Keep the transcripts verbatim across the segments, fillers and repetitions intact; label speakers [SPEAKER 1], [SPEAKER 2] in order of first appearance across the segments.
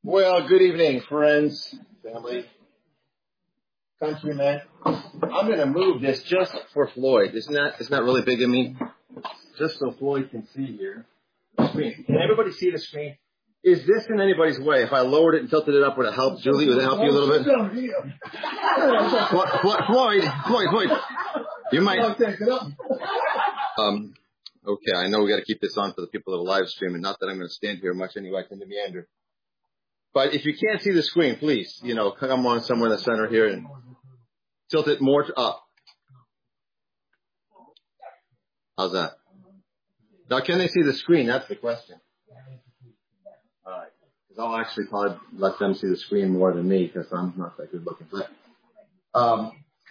[SPEAKER 1] Well, good evening, friends, family, countrymen. I'm going to move this just for Floyd. Isn't that, isn't that really big of me? Just so Floyd can see here. The screen. Can everybody see the screen? Is this in anybody's way? If I lowered it and tilted it up, would it help? Julie, would it help you a little bit? Floyd, Floyd, Floyd. You might. Um, okay, I know we got to keep this on for the people that are live streaming. Not that I'm going to stand here much anyway. I tend to meander. But if you can't see the screen, please, you know, come on somewhere in the center here and tilt it more up. How's that? Now, can they see the screen? That's the question. All right. Because I'll actually probably let them see the screen more than me because I'm not that good looking. But um,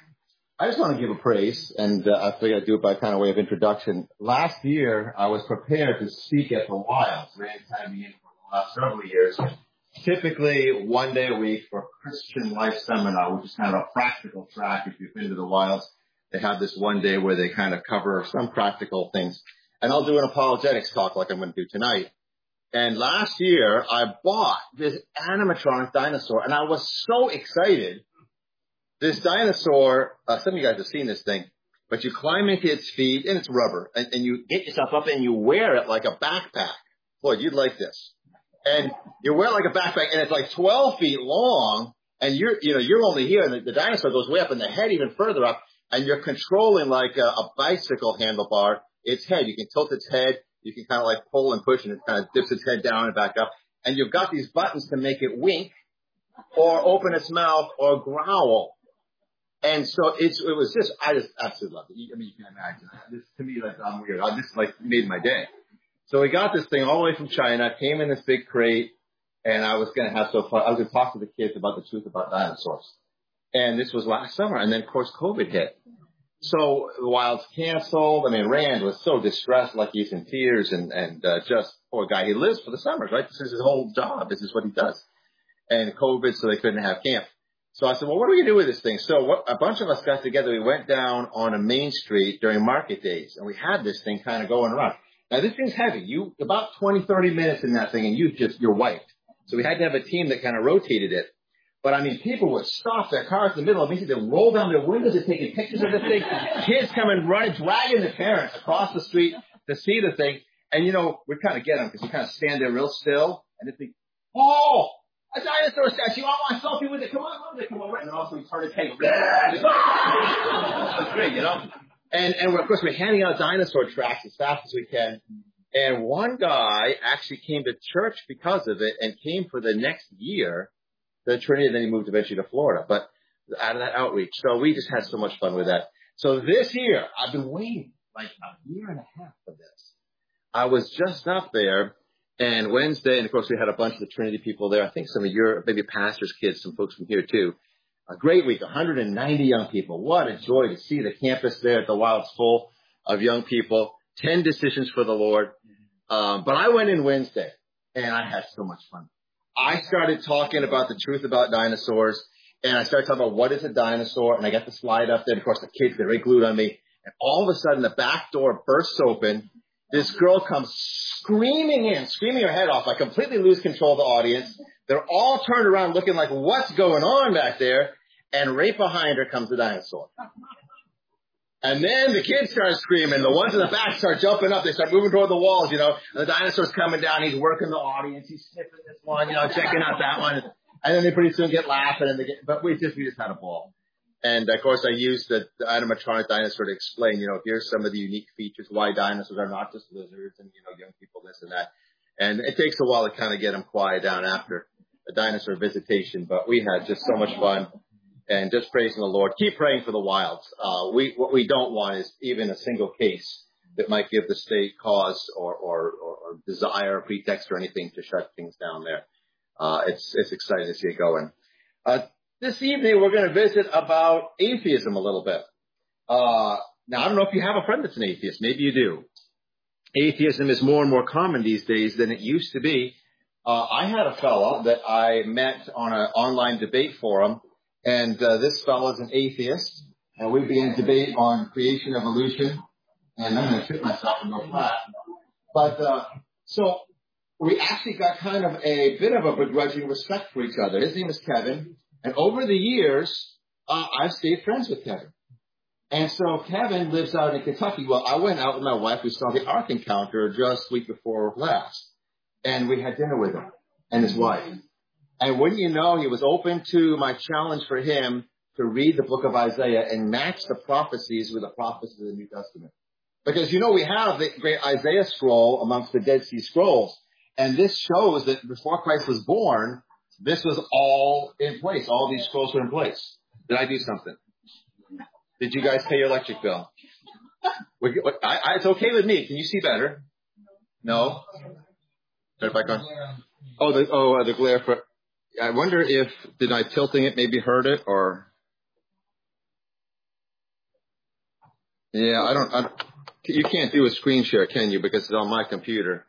[SPEAKER 1] I just want to give a praise, and uh, I figured I'd do it by kind of way of introduction. Last year, I was prepared to speak at the Wilds. Rand had me in for the last several years. Typically one day a week for a Christian Life Seminar, which is kind of a practical track. If you've been to the Wilds, they have this one day where they kind of cover some practical things. And I'll do an apologetics talk like I'm going to do tonight. And last year, I bought this animatronic dinosaur, and I was so excited. This dinosaur, uh, some of you guys have seen this thing, but you climb into its feet, and it's rubber, and, and you get yourself up and you wear it like a backpack. Floyd, you'd like this. And you wear it like a backpack, and it's like twelve feet long, and you're, you know, you're only here, and the, the dinosaur goes way up, and the head even further up, and you're controlling like a, a bicycle handlebar its head. You can tilt its head, you can kind of like pull and push, and it kind of dips its head down and back up, and you've got these buttons to make it wink, or open its mouth, or growl. And so it's, it was just, I just absolutely loved it. I mean, you can imagine. This, to me, like, I'm weird. I just like made my day. So we got this thing all the way from China, came in this big crate, and I was going to have so fun. I was going to talk to the kids about the truth about dinosaurs. And this was last summer, and then, of course, COVID hit. So the Wilds canceled. I mean, Rand was so distressed, like he's in tears, and, and uh, just, poor guy, he lives for the summers, right? This is his whole job. This is what he does. And COVID, so they couldn't have camp. So I said, well, what are we going to do with this thing? So what, a bunch of us got together. We went down on a main street during market days, and we had this thing kind of going around. Now, this thing's heavy. You, about twenty, thirty minutes in that thing, and you just, you're wiped. So we had to have a team that kind of rotated it. But, I mean, people would stop their cars in the middle of the they'd roll down their windows and taking pictures of the thing. Kids coming running, dragging their parents across the street to see the thing. And, you know, we kind of get them because you kind of stand there real still, and they think, oh, a dinosaur statue. I want a selfie with it. Come on, come on. And also we turn the tank. That's great, you know. And, and of course, we're handing out dinosaur tracks as fast as we can. And one guy actually came to church because of it and came for the next year to Trinity, and then he moved eventually to Florida. But out of that outreach. So we just had so much fun with that. So this year, I've been waiting like a year and a half for this. I was just up there, and Wednesday, and of course, we had a bunch of the Trinity people there. I think some of your, maybe pastors' kids, some folks from here too. A great week, one hundred ninety young people. What a joy to see the campus there at the Wilds full of young people. Ten decisions for the Lord. Um, but I went in Wednesday, and I had so much fun. I started talking about the truth about dinosaurs, and I started talking about what is a dinosaur, and I got the slide up there. Of course, the kids, they're very glued on me. And all of a sudden, the back door bursts open. This girl comes screaming in, screaming her head off. I completely lose control of the audience. They're all turned around looking like, what's going on back there? And right behind her comes the dinosaur. And then the kids start screaming. The ones in the back start jumping up. They start moving toward the walls, you know. And the dinosaur's coming down. He's working the audience. He's sniffing this one, you know, checking out that one. And then they pretty soon get laughing. And they get, but we just, we just had a ball. And, of course, I used the, the animatronic dinosaur to explain, you know, here's some of the unique features, why dinosaurs are not just lizards and, you know, young people, this and that. And it takes a while to kind of get them quiet down after a dinosaur visitation. But we had just so much fun. And just praising the Lord. Keep praying for the Wilds. Uh, we, what we don't want is even a single case that might give the state cause or, or, or, or desire, or pretext or anything to shut things down there. Uh, it's, it's exciting to see it going. Uh, this evening we're going to visit about atheism a little bit. Uh, now I don't know if you have a friend that's an atheist. Maybe you do. Atheism is more and more common these days than it used to be. Uh, I had a fellow that I met on an online debate forum. And uh, this fellow is an atheist, and we began a debate on creation, evolution, and I'm going to trip myself and go flat. But uh, so we actually got kind of a bit of a begrudging respect for each other. His name is Kevin. And over the years, uh, I've stayed friends with Kevin. And so Kevin lives out in Kentucky. Well, I went out with my wife. We saw the Ark Encounter just week before last. And we had dinner with him and his wife. And wouldn't you know, he was open to my challenge for him to read the book of Isaiah and match the prophecies with the prophecies of the New Testament. Because, you know, we have the great Isaiah scroll amongst the Dead Sea Scrolls. And this shows that before Christ was born, this was all in place. All these scrolls were in place. Did I do something? Did you guys pay your electric bill? I, I, it's okay with me. Can you see better? No? Turn it back on. Oh, the, oh, uh, the glare for... I wonder if, did I tilting it maybe hurt it or... Yeah, I don't, I don't... You can't do a screen share, can you? Because it's on my computer.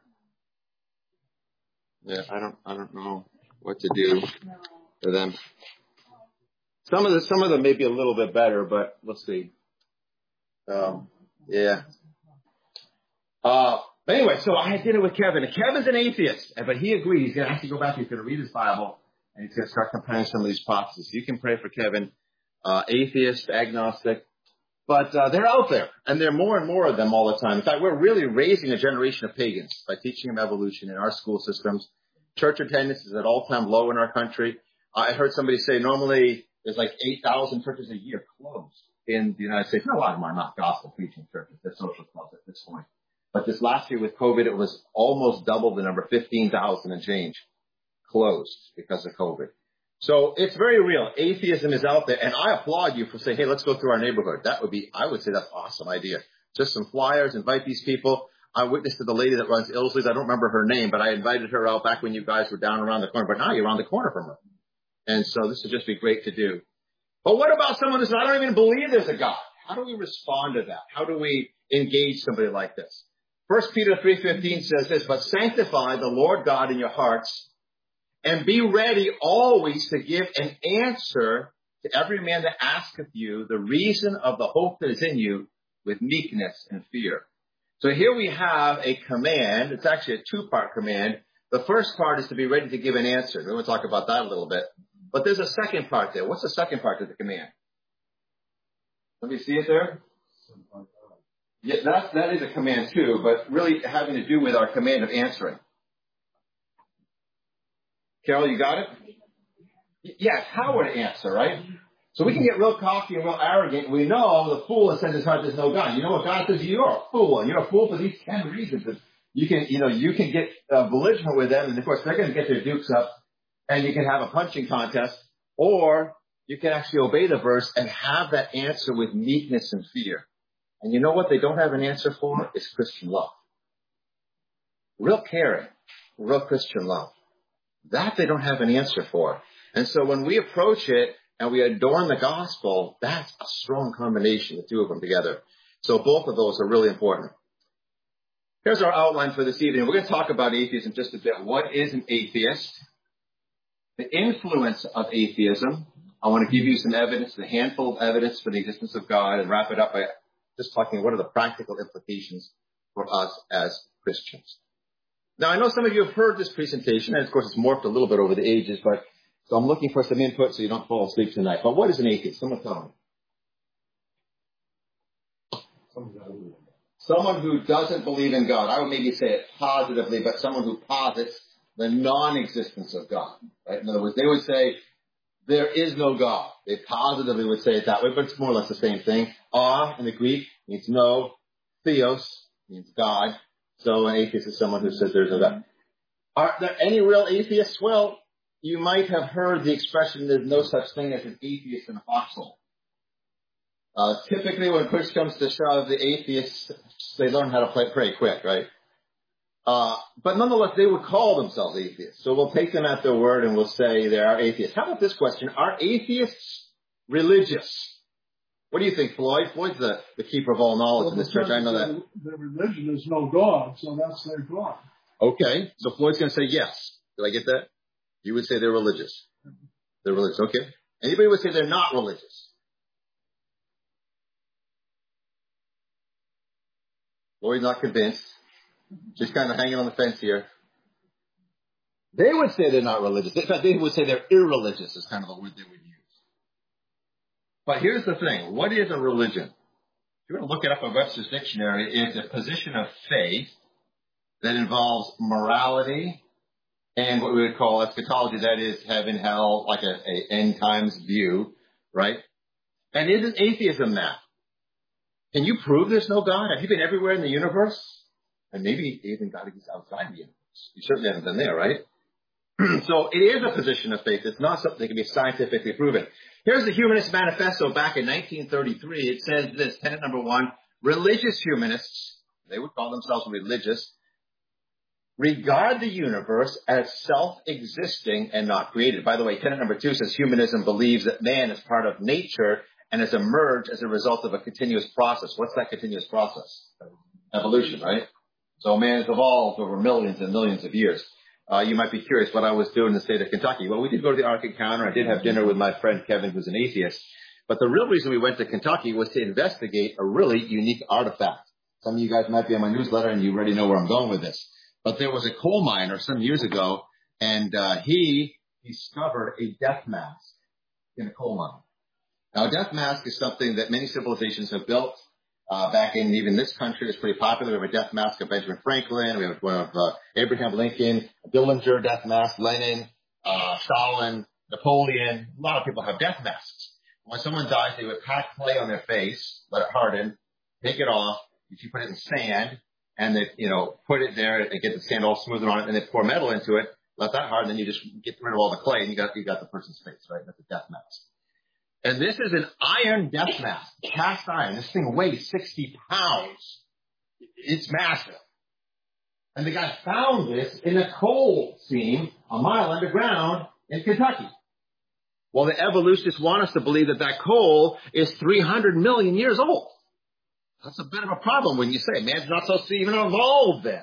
[SPEAKER 1] Yeah, I don't, I don't know what to do for them. Some of the, some of them may be a little bit better, but let's see. Um, yeah. Uh, but anyway, so I had dinner with Kevin. And Kevin's an atheist, but he agreed. He's going to actually go back. He's going to read his Bible, and he's going to start comparing some of these prophecies. You can pray for Kevin, uh, atheist, agnostic. But uh, they're out there, and there are more and more of them all the time. In fact, we're really raising a generation of pagans by teaching them evolution in our school systems. Church attendance is at all-time low in our country. I heard somebody say normally there's like eight thousand churches a year closed in the United States. Now, a lot of them are not gospel-preaching churches. They're social clubs at this point. But this last year with COVID, it was almost double the number, fifteen thousand and change closed because of COVID. So it's very real. Atheism is out there, and I applaud you for saying, hey, let's go through our neighborhood. That would be, I would say that's an awesome idea. Just some flyers, invite these people. I witnessed to the lady that runs Ilsley's. I don't remember her name, but I invited her out back when you guys were down around the corner. But now you're around the corner from her. And so this would just be great to do. But what about someone who says, I don't even believe there's a God? How do we respond to that? How do we engage somebody like this? First Peter three fifteen says this, but sanctify the Lord God in your hearts, and be ready always to give an answer to every man that asketh you the reason of the hope that is in you with meekness and fear. So here we have a command. It's actually a two-part command. The first part is to be ready to give an answer. We're going to talk about that a little bit. But there's a second part there. What's the second part of the command? Let me see it there. Yeah, that, that is a command too, but really having to do with our command of answering. Carol, you got it? Yes, how to answer, right? So we can get real cocky and real arrogant. We know the fool that says in his heart there's no God. You know what God says? You're a fool, and you're a fool for these ten reasons. And you can, you know, you can get uh, belligerent with them, and of course they're going to get their dukes up, and you can have a punching contest, or you can actually obey the verse and have that answer with meekness and fear. And you know what they don't have an answer for? It's Christian love. Real caring, real Christian love. That they don't have an answer for. And so when we approach it and we adorn the gospel, that's a strong combination, the two of them together. So both of those are really important. Here's our outline for this evening. We're going to talk about atheism just a bit. What is an atheist? The influence of atheism. I want to give you some evidence, a handful of evidence for the existence of God, and wrap it up by just talking what are the practical implications for us as Christians. Now, I know some of you have heard this presentation, and of course it's morphed a little bit over the ages, but so I'm looking for some input so you don't fall asleep tonight. But what is an atheist? Someone tell me. Someone who doesn't believe in God. I would maybe say it positively, but someone who posits the non-existence of God. Right? In other words, they would say, there is no God. They positively would say it that way, but it's more or less the same thing. A in the Greek means no. Theos means God. So an atheist is someone who says there's no God. Are there any real atheists? Well, you might have heard the expression, there's no such thing as an atheist in a foxhole. Uh, typically when push comes to shove, the atheists, they learn how to play pray quick, right? Uh, but nonetheless, they would call themselves atheists. So we'll take them at their word and we'll say they are atheists. How about this question? Are atheists religious? What do you think, Floyd? Floyd's the, the keeper of all knowledge well, in this church. I know that.
[SPEAKER 2] Their religion is no God, so that's their God.
[SPEAKER 1] Okay. So Floyd's going to say yes. Did I get that? You would say they're religious. They're religious. Okay. Anybody would say they're not religious? Floyd's not convinced. Just kind of hanging on the fence here. They would say they're not religious. In fact, they would say they're irreligious is kind of the word they would use. But here's the thing. What is a religion? If you're going to look it up in Webster's dictionary, it's a position of faith that involves morality and what we would call eschatology, that is heaven, hell, like a, a end times view, right? And isn't atheism that? Can you prove there's no God? Have you been everywhere in the universe? And maybe even God is outside the universe. You certainly haven't been there, right? So it is a position of faith. It's not something that can be scientifically proven. Here's the Humanist Manifesto back in nineteen thirty-three. It says this, tenet number one, religious humanists, they would call themselves religious, regard the universe as self-existing and not created. By the way, tenet number two says humanism believes that man is part of nature and has emerged as a result of a continuous process. What's that continuous process? Evolution, right? So man has evolved over millions and millions of years. Uh, you might be curious what I was doing in the state of Kentucky. Well, we did go to the Ark Encounter. I did have dinner with my friend Kevin, who's an atheist. But the real reason we went to Kentucky was to investigate a really unique artifact. Some of you guys might be on my newsletter and you already know where I'm going with this. But there was a coal miner some years ago, and uh, he discovered a death mask in a coal mine. Now, a death mask is something that many civilizations have built. Uh, back in even this country, it's pretty popular. We have a death mask of Benjamin Franklin. We have one of uh, Abraham Lincoln, Dillinger death mask, Lenin, uh, Stalin, Napoleon. A lot of people have death masks. When someone dies, they would pack clay on their face, let it harden, take it off. If you put it in sand, and they, you know, put it there and get the sand all smoother on it, and they pour metal into it, let that harden, then you just get rid of all the clay, and you got you got the person's face, right? That's a death mask. And this is an iron death mask, cast iron. This thing weighs sixty pounds. It's massive. And the guy found this in a coal seam a mile underground in Kentucky. Well, the evolutionists want us to believe that that coal is three hundred million years old. That's a bit of a problem when you say man's not supposed to even evolve then.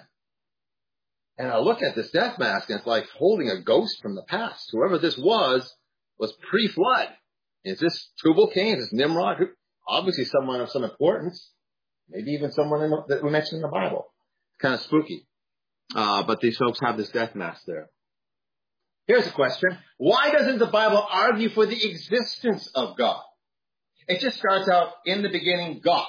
[SPEAKER 1] And I look at this death mask and it's like holding a ghost from the past. Whoever this was, was pre-flood. Is this Tubal-Cain? Is this Nimrod? Obviously someone of some importance. Maybe even someone in the, that we mentioned in the Bible. It's kind of spooky. Uh, but these folks have this death mask there. Here's a question. Why doesn't the Bible argue for the existence of God? It just starts out, in the beginning, God.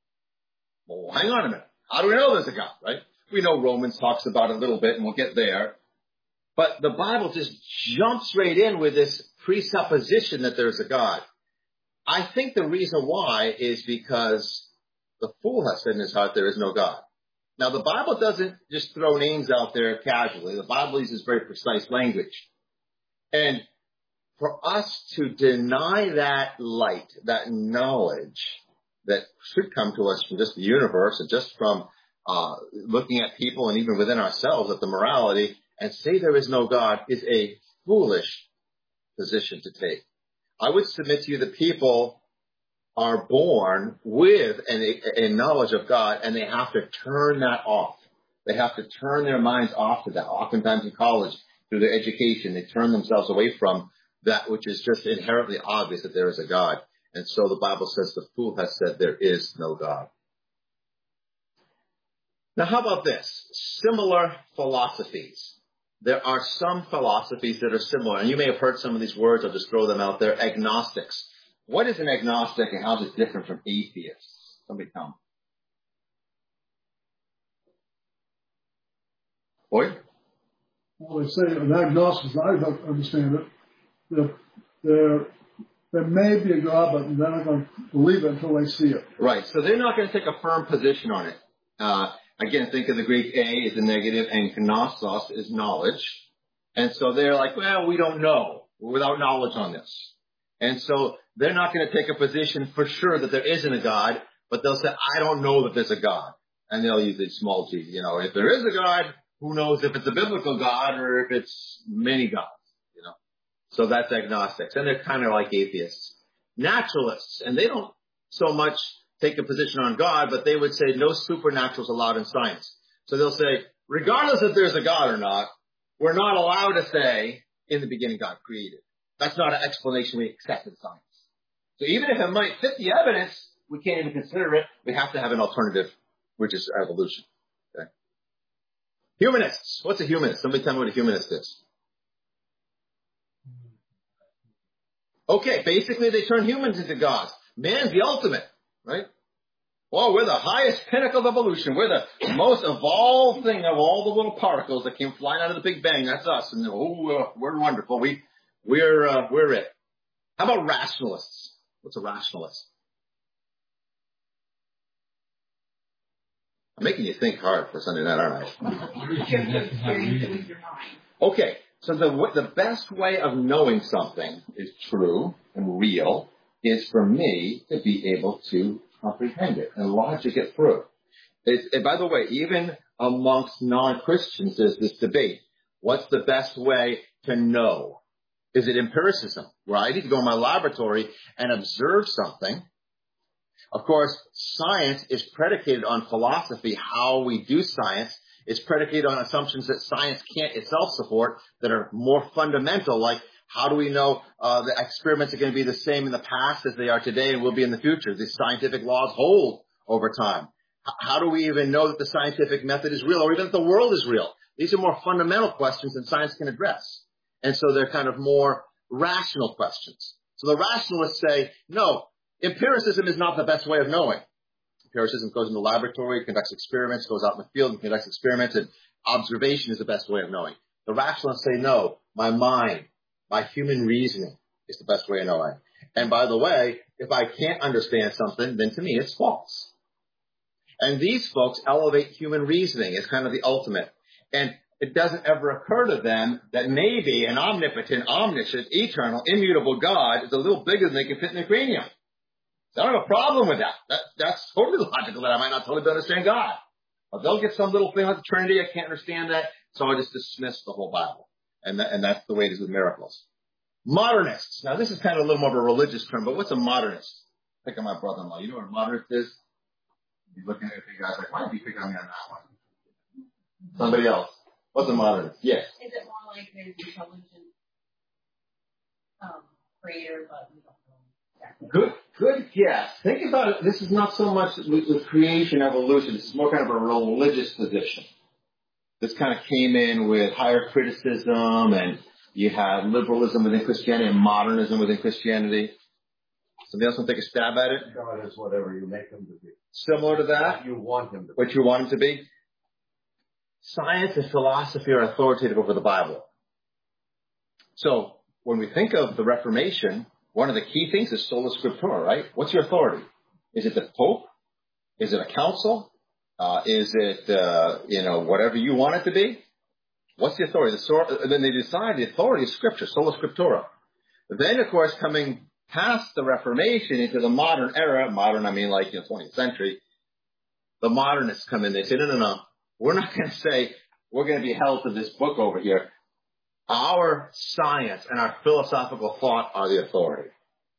[SPEAKER 1] Well, hang on a minute. How do we know there's a God, right? We know Romans talks about it a little bit, and we'll get there. But the Bible just jumps right in with this presupposition that there's a God. I think the reason why is because the fool has said in his heart there is no God. Now, the Bible doesn't just throw names out there casually. The Bible uses very precise language. And for us to deny that light, that knowledge that should come to us from just the universe and just from uh, looking at people and even within ourselves at the morality and say there is no God is a foolish position to take. I would submit to you that people are born with an, a, a knowledge of God, and they have to turn that off. They have to turn their minds off to that. Oftentimes in college, through their education, they turn themselves away from that which is just inherently obvious that there is a God. And so the Bible says the fool has said there is no God. Now, how about this? Similar philosophies. There are some philosophies that are similar, and you may have heard some of these words. I'll just throw them out there. Agnostics. What is an agnostic, and how is it different from atheists? Somebody tell me. Boyd?
[SPEAKER 2] Well, they say an agnostic, I don't understand it, that there, there may be a God, but they're not going to believe it until they see it.
[SPEAKER 1] Right. So they're not going to take a firm position on it. Uh, again, think of the Greek a is the negative, and gnosos is knowledge. And so they're like, well, we don't know. We're without knowledge on this. And so they're not going to take a position for sure that there isn't a God, but they'll say, I don't know that there's a God. And they'll use a small g. You know, if there is a God, who knows if it's a biblical God or if it's many gods, you know. So that's agnostics. And they're kind of like atheists. Naturalists, and they don't so much take a position on God, but they would say no supernaturals allowed in science. So they'll say, regardless if there's a God or not, we're not allowed to say, in the beginning God created. That's not an explanation we accept in science. So even if it might fit the evidence, we can't even consider it. We have to have an alternative, which is evolution. Okay? Humanists. What's a humanist? Somebody tell me what a humanist is. Okay, basically they turn humans into gods. Man's the ultimate, right? Well, we're the highest pinnacle of evolution. We're the most evolved thing of all the little particles that came flying out of the Big Bang. That's us. And oh, we're wonderful. We, we're, uh, we're it. How about rationalists? What's a rationalist? I'm making you think hard for Sunday night, aren't I? Okay, so the the best way of knowing something is true and real is for me to be able to comprehend it and logic it through. It's, and by the way, even amongst non-Christians, there's this debate. What's the best way to know? Is it empiricism, where I need to go in my laboratory and observe something? Of course, science is predicated on philosophy. How we do science is predicated on assumptions that science can't itself support that are more fundamental, like how do we know uh, the experiments are going to be the same in the past as they are today and will be in the future? These scientific laws hold over time. H- how do we even know that the scientific method is real or even that the world is real? These are more fundamental questions than science can address. And so they're kind of more rational questions. So the rationalists say, no, empiricism is not the best way of knowing. Empiricism goes in the laboratory, conducts experiments, goes out in the field and conducts experiments, and observation is the best way of knowing. The rationalists say, no, my mind, my human reasoning is the best way of knowing. And by the way, if I can't understand something, then to me it's false. And these folks elevate human reasoning as kind of the ultimate. And it doesn't ever occur to them that maybe an omnipotent, omniscient, eternal, immutable God is a little bigger than they can fit in their cranium. I don't have a problem with that. that. That's totally logical that I might not totally understand God. But they'll get some little thing like the Trinity. I can't understand that. So I just dismiss the whole Bible. And, that, and that's the way it is with miracles. Modernists. Now, this is kind of a little more of a religious term, but what's a modernist? Pick on my brother-in-law. You know what a modernist is? He's looking at you guys like, why did you pick on me on that one? Somebody else. What's a modernist? Yes.
[SPEAKER 3] Is it more like there's intelligent um, creator, but we don't know?
[SPEAKER 1] Good, good guess. Think about it. This is not so much with, with creation, evolution. This is more kind of a religious position. This kind of came in with higher criticism, and you have liberalism within Christianity and modernism within Christianity. Somebody else want to take a stab at it?
[SPEAKER 4] God is whatever you make him to be.
[SPEAKER 1] Similar to that?
[SPEAKER 4] What you want him to be.
[SPEAKER 1] What you want him to be? Science and philosophy are authoritative over the Bible. So when we think of the Reformation, one of the key things is sola scriptura, right? What's your authority? Is it the Pope? Is it a council? Uh, is it, uh, you know, whatever you want it to be? What's the authority? The sor- then they decide the authority is Scripture, sola scriptura. Then, of course, coming past the Reformation into the modern era, modern, I mean like, you know, twentieth century, the modernists come in. They say, no, no, no. We're not going to say we're going to be held to this book over here. Our science and our philosophical thought are the authority.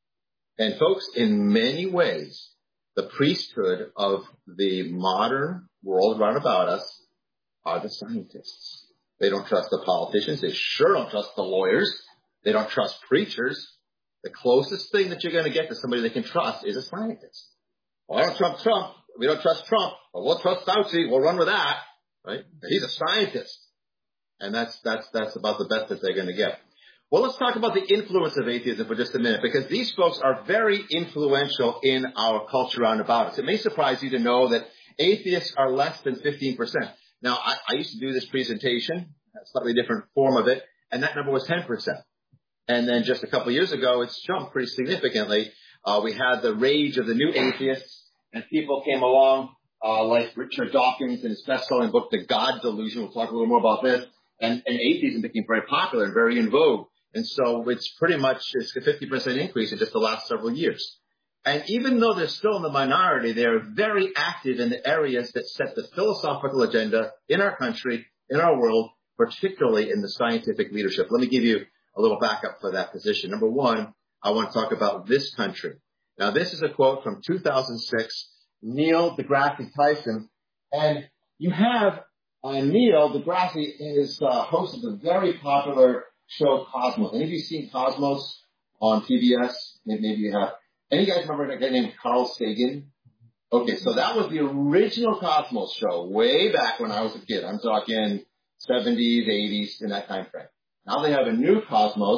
[SPEAKER 1] And folks, in many ways, the priesthood of the modern world around about us are the scientists. They don't trust the politicians. They sure don't trust the lawyers. They don't trust preachers. The closest thing that you're going to get to somebody they can trust is a scientist. Well, I don't trust Trump. We don't trust Trump. But we'll trust Fauci. We'll run with that. Right? He's a scientist. And that's, that's, that's about the best that they're going to get. Well, let's talk about the influence of atheism for just a minute, because these folks are very influential in our culture around about us. It may surprise you to know that atheists are less than fifteen percent. Now, I, I used to do this presentation, a slightly different form of it, and that number was ten percent. And then just a couple of years ago, it's jumped pretty significantly. Uh, we had the rage of the new atheists, and people came along, uh, like Richard Dawkins in his best-selling book, The God Delusion. We'll talk a little more about this. And, and atheism became very popular and very in vogue. And so it's pretty much it's a fifty percent increase in just the last several years. And even though they're still in the minority, they're very active in the areas that set the philosophical agenda in our country, in our world, particularly in the scientific leadership. Let me give you a little backup for that position. Number one, I want to talk about this country. Now, this is a quote from two thousand six, Neil deGrasse Tyson. And you have uh, Neil deGrasse is uh, host of the very popular show Cosmos. Any of you seen Cosmos on P B S? Maybe you have. Any guys remember a guy named Carl Sagan? Okay, so that was the original Cosmos show way back when I was a kid. I'm talking seventies, eighties, in that time frame. Now they have a new Cosmos,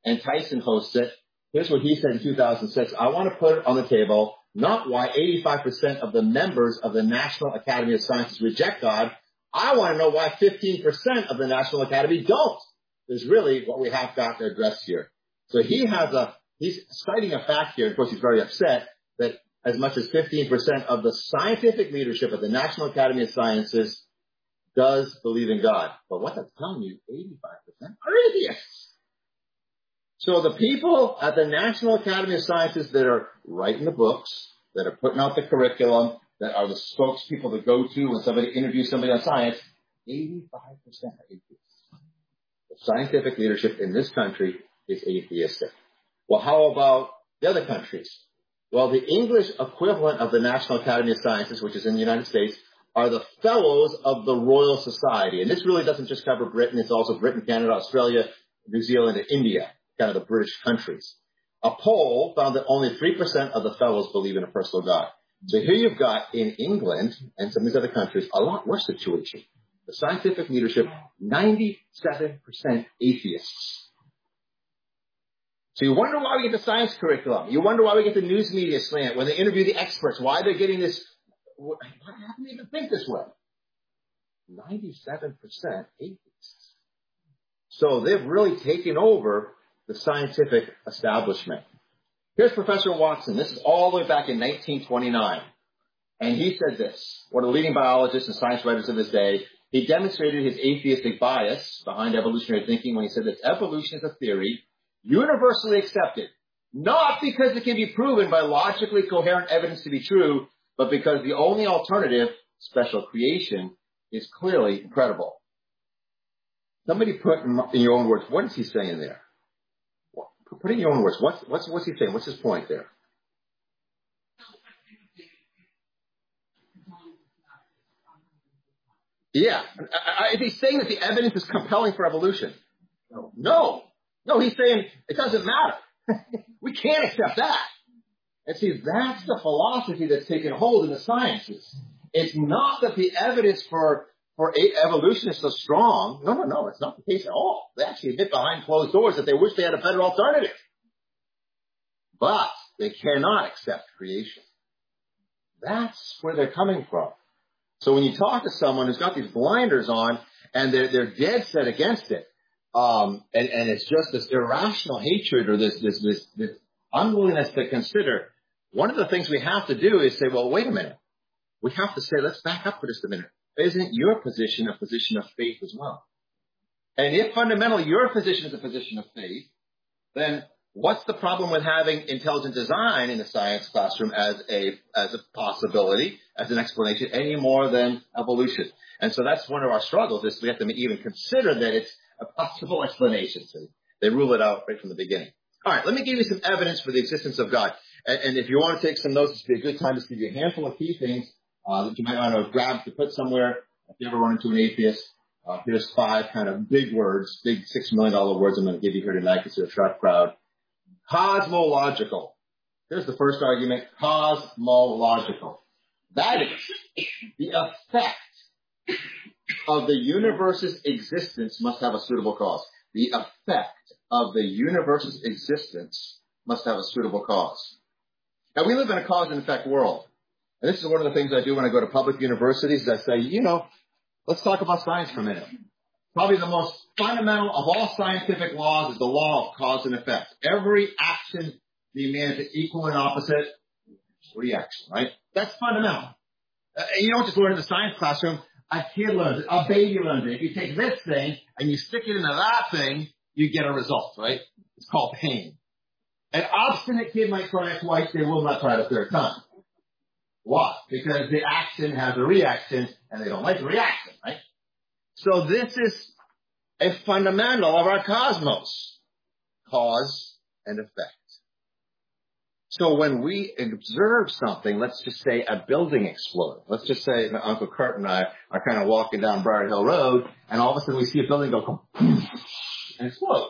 [SPEAKER 1] and Tyson hosts it. Here's what he said in two thousand six. I want to put on the table not why eighty-five percent of the members of the National Academy of Sciences reject God. I want to know why fifteen percent of the National Academy don't. Is really what we have got to address here. So he has a, he's citing a fact here. Of course, he's very upset that as much as fifteen percent of the scientific leadership of the National Academy of Sciences does believe in God. But what that's telling you, eighty-five percent are atheists. So the people at the National Academy of Sciences that are writing the books, that are putting out the curriculum, that are the spokespeople to go to when somebody interviews somebody on science, eighty-five percent are atheists. The scientific leadership in this country is atheistic. Well, how about the other countries? Well, the English equivalent of the National Academy of Sciences, which is in the United States, are the Fellows of the Royal Society. And this really doesn't just cover Britain. It's also Britain, Canada, Australia, New Zealand, and India, kind of the British countries. A poll found that only three percent of the fellows believe in a personal God. So here you've got in England and some of these other countries a lot worse situation. The scientific leadership, ninety-seven percent atheists. So you wonder why we get the science curriculum. You wonder why we get the news media slant when they interview the experts, why they're getting this. How can they even think this way? ninety-seven percent atheists. So they've really taken over the scientific establishment. Here's Professor Watson. This is all the way back in nineteen twenty-nine. And he said this, one of the leading biologists and science writers of his day. He demonstrated his atheistic bias behind evolutionary thinking when he said that evolution is a theory universally accepted, not because it can be proven by logically coherent evidence to be true, but because the only alternative, special creation, is clearly incredible. Somebody put in, in your own words, what is he saying there? Put in your own words. What's, what's, what's he saying? What's his point there? Yeah. Is he saying that the evidence is compelling for evolution? No. No. No, he's saying it doesn't matter. We can't accept that. And see, that's the philosophy that's taken hold in the sciences. It's not that the evidence for, for evolution is so strong. No, no, no. It's not the case at all. They actually admit behind closed doors that they wish they had a better alternative. But they cannot accept creation. That's where they're coming from. So when you talk to someone who's got these blinders on and they're, they're dead set against it, um, and, and it's just this irrational hatred or this, this, this, this unwillingness to consider, one of the things we have to do is say, well, wait a minute. We have to say, let's back up for just a minute. Isn't your position a position of faith as well? And if fundamentally your position is a position of faith, then what's the problem with having intelligent design in the science classroom as a, as a possibility, as an explanation, any more than evolution? And so that's one of our struggles, is we have to even consider that it's a possible explanation. So they rule it out right from the beginning. All right, let me give you some evidence for the existence of God. And, and if you want to take some notes, this would be a good time to give you a handful of key things uh, that you might want to grab to put somewhere. If you ever run into an atheist, uh, here's five kind of big words, big six million dollar words I'm going to give you here tonight because you're a sharp crowd. Cosmological. Here's the first argument, cosmological. That is, the effect of the universe's existence must have a suitable cause. The effect of the universe's existence must have a suitable cause. Now, we live in a cause and effect world. And this is one of the things I do when I go to public universities, is I say, you know, let's talk about science for a minute. Probably the most fundamental of all scientific laws is the law of cause and effect. Every action being made to equal and opposite reaction, right? That's fundamental. Uh, you don't just learn in the science classroom. A kid learns it. A baby learns it. If you take this thing and you stick it into that thing, you get a result, right? It's called pain. An obstinate kid might try it twice. They will not try it a third time. Why? Because the action has a reaction, and they don't like the reaction, right? So this is a fundamental of our cosmos. Cause and effect. So when we observe something, let's just say a building explode. Let's just say my Uncle Kurt and I are kind of walking down Briar Hill Road, and all of a sudden we see a building go and explode.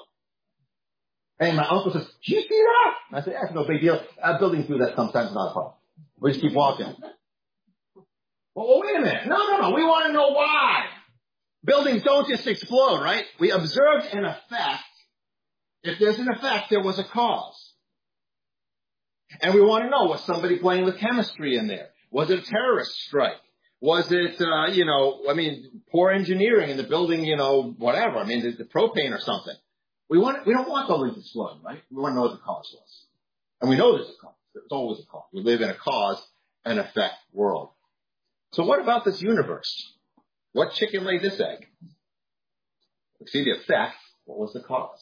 [SPEAKER 1] And my uncle says, "Did you see that?" I said, "That's no big deal. Uh, buildings do that sometimes, not a problem. We just keep walking." Well, well, wait a minute. No, no, no. We want to know why. Buildings don't just explode, right? We observed an effect If there's an effect, there was a cause. And we want to know, was somebody playing with chemistry in there? Was it a terrorist strike? Was it, uh, you know, I mean, poor engineering in the building, you know, whatever. I mean, the, the propane or something. We want, we don't want buildings exploding, right? We want to know what the cause was. And we know there's a cause. There's always a cause. We live in a cause and effect world. So what about this universe? What chicken laid this egg? See the effect. What was the cause?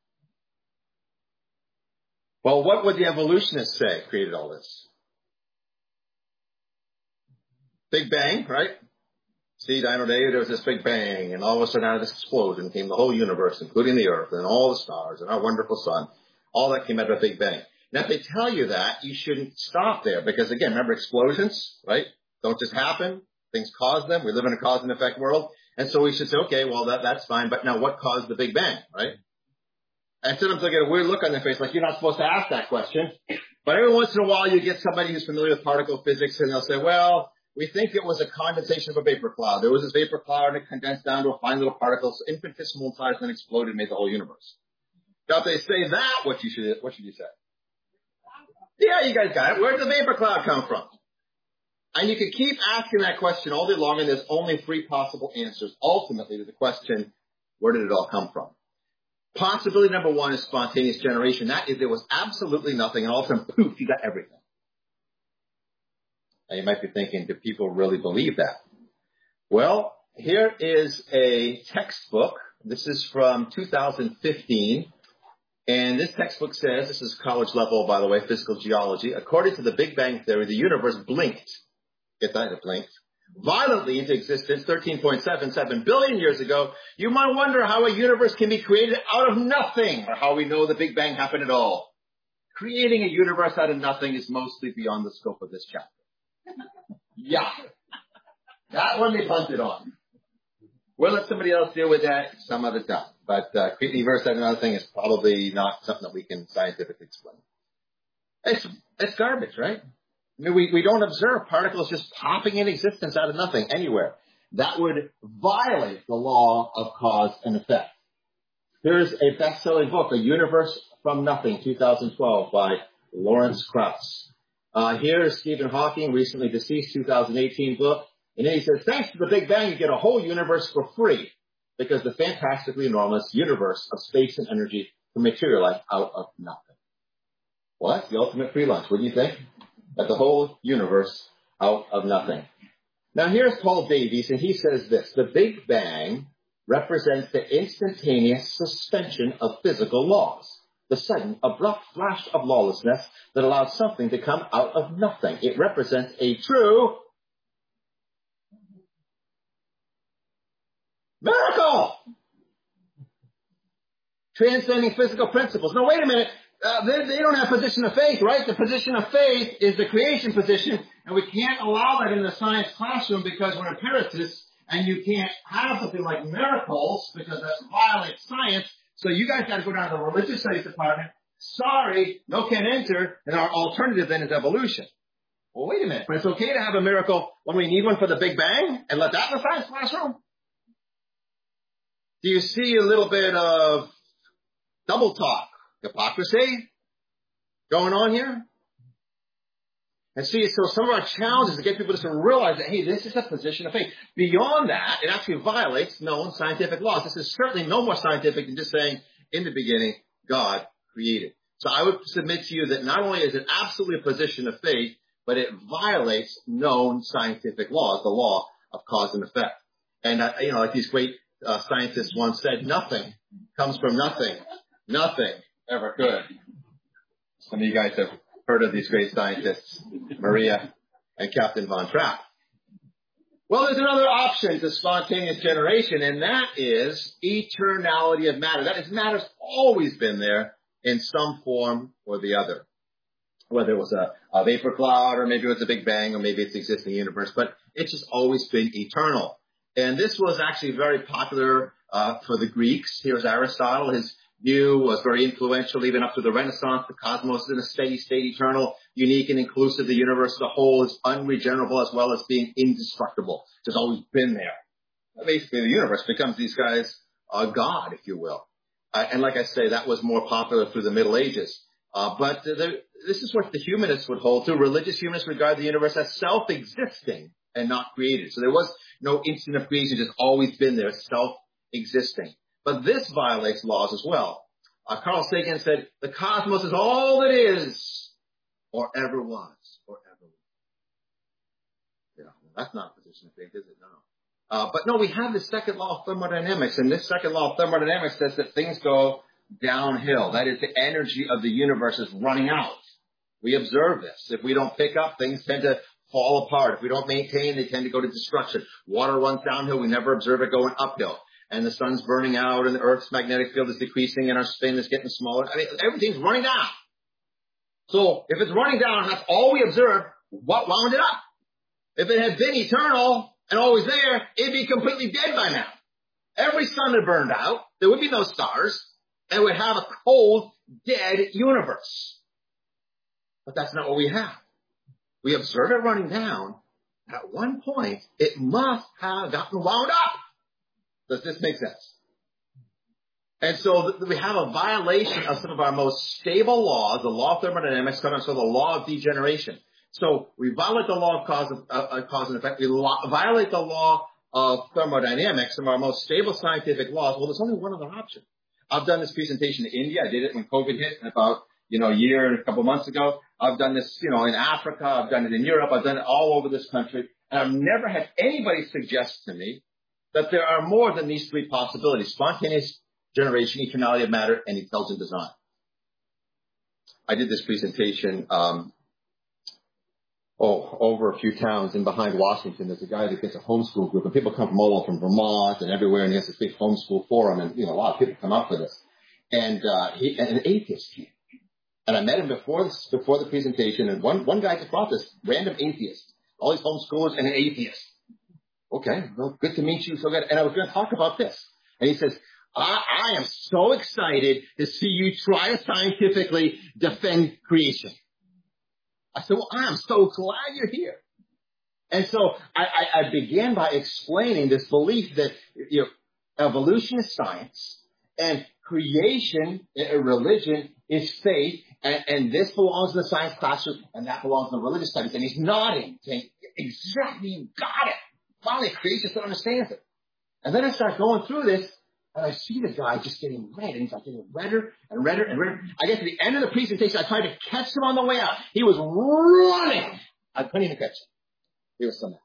[SPEAKER 1] Well, what would the evolutionists say created all this? Big Bang, right? See, Dino Day, there was this Big Bang, and all of a sudden out of this explosion came the whole universe, including the Earth, and all the stars, and our wonderful sun. All that came out of a Big Bang. Now, if they tell you that, you shouldn't stop there, because again, remember explosions, right? Don't just happen. Things cause them. We live in a cause and effect world. And so we should say, okay, well, that, that's fine, but now what caused the Big Bang, right? And sometimes I get a weird look on their face, like you're not supposed to ask that question. But every once in a while, you get somebody who's familiar with particle physics, and they'll say, well, we think it was a condensation of a vapor cloud. There was this vapor cloud, and it condensed down to a fine little particle, so infinitesimal in size, and then exploded and made the whole universe. Now, if they say that, what you should, what should you say? Yeah, you guys got it. Where did the vapor cloud come from? And you can keep asking that question all day long, and there's only three possible answers, ultimately, to the question, where did it all come from? Possibility number one is spontaneous generation. That is, there was absolutely nothing, and all of a sudden, poof, you got everything. Now, you might be thinking, do people really believe that? Well, here is a textbook. This is from two thousand fifteen. And this textbook says, this is college level, by the way, physical geology. According to the Big Bang Theory, the universe blinked. Get that? It blinked. Violently into existence thirteen point seven seven billion years ago. You might wonder how a universe can be created out of nothing, or how we know the Big Bang happened at all. Creating a universe out of nothing is mostly beyond the scope of this chapter. Yeah. That one they punted on. We'll let somebody else deal with that some other time. But uh, creating a universe out of nothing is probably not something that we can scientifically explain. It's, it's garbage, right? I mean, we, we don't observe particles just popping in existence out of nothing anywhere. That would violate the law of cause and effect. Here's a best-selling book, A Universe from Nothing, two thousand twelve, by Lawrence Krauss. Uh, here is Stephen Hawking, recently deceased, two thousand eighteen book. And then he says, thanks to the Big Bang, you get a whole universe for free, because the fantastically enormous universe of space and energy can materialize out of nothing. Well, that's the ultimate free lunch, wouldn't you think? That the whole universe out of nothing. Now, here's Paul Davies, and he says this: the Big Bang represents the instantaneous suspension of physical laws, the sudden, abrupt flash of lawlessness that allows something to come out of nothing. It represents a true miracle, transcending physical principles. No, wait a minute. Uh, they, they don't have position of faith, right? The position of faith is the creation position, and we can't allow that in the science classroom because we're empiricists, and you can't have something like miracles because that violates science. So you guys got to go down to the religious studies department. Sorry, no can enter, and our alternative then is evolution. Well, wait a minute. But it's okay to have a miracle when we need one for the Big Bang and let that in the science classroom? Do you see a little bit of double talk, hypocrisy going on here? And see, so some of our challenges to get people to realize that, hey, this is a position of faith. Beyond that, it actually violates known scientific laws. This is certainly no more scientific than just saying, in the beginning, God created. So I would submit to you that not only is it absolutely a position of faith, but it violates known scientific laws, the law of cause and effect. And, uh, you know, like these great uh, scientists once said, nothing comes from nothing. Nothing ever could. Some of you guys have heard of these great scientists, Maria and Captain Von Trapp. Well, there's another option to spontaneous generation, and that is eternality of matter. That is, matter's always been there in some form or the other. Whether it was a, a vapor cloud, or maybe it was a Big Bang, or maybe it's the existing universe, but it's just always been eternal. And this was actually very popular uh, for the Greeks. Here's Aristotle. His view was very influential even up to the Renaissance. The cosmos is in a steady state, eternal, unique, and inclusive. The universe as a whole is unregenerable as well as being indestructible. It's always been there. Basically, the universe becomes these guys a god, if you will. Uh, and like I say, that was more popular through the Middle Ages. Uh, but there, this is what the humanists would hold to. Religious humanists regard the universe as self-existing and not created. So there was no instant of creation, just always been there, self-existing. But this violates laws as well. Uh, Carl Sagan said, the cosmos is all that is, or ever was, or ever will. Yeah, well, that's not a position of faith, is it? No. Uh, but no, we have the second law of thermodynamics, and this second law of thermodynamics says that things go downhill. That is, the energy of the universe is running out. We observe this. If we don't pick up, things tend to fall apart. If we don't maintain, they tend to go to destruction. Water runs downhill. We never observe it going uphill. And the sun's burning out, and the Earth's magnetic field is decreasing, and our spin is getting smaller. I mean, everything's running down. So if it's running down, that's all we observe. What wound it up? If it had been eternal and always there, it'd be completely dead by now. Every sun had burned out. There would be no stars. And we'd have a cold, dead universe. But that's not what we have. We observe it running down. At one point, it must have gotten wound up. Does this make sense? And so we have a violation of some of our most stable laws, the law of thermodynamics, sometimes called the law of degeneration. So we violate the law of cause, of, uh, cause and effect. We lo- violate the law of thermodynamics, some of our most stable scientific laws. Well, there's only one other option. I've done this presentation in India. I did it when COVID hit about, you know, a year and a couple months ago. I've done this, you know, in Africa. I've done it in Europe. I've done it all over this country. And I've never had anybody suggest to me that there are more than these three possibilities: spontaneous generation, eternality of matter, and intelligent design. I did this presentation, um, oh, over a few towns in behind Washington. There's a guy that gets a homeschool group, and people come from all over, from Vermont and everywhere, and he has this big homeschool forum, and, you know, a lot of people come out for this. And, uh, he, and an atheist came. And I met him before this, before the presentation, and one, one guy just brought this random atheist. All these homeschoolers and an atheist. Okay, well, good to meet you. So good. And I was going to talk about this. And he says, I, I am so excited to see you try to scientifically defend creation. I said, well, I'm so glad you're here. And so I, I, I began by explaining this belief that, you know, evolution is science and creation, uh, religion is faith, and, and this belongs in the science classroom and that belongs in the religious studies. And he's nodding, saying, exactly, you got it. Finally, creation understands it. And then I start going through this, and I see the guy just getting red, and he's like getting redder and redder and redder. I get to the end of the presentation, I tried to catch him on the way out. He was running. I couldn't even catch him. He was so mad.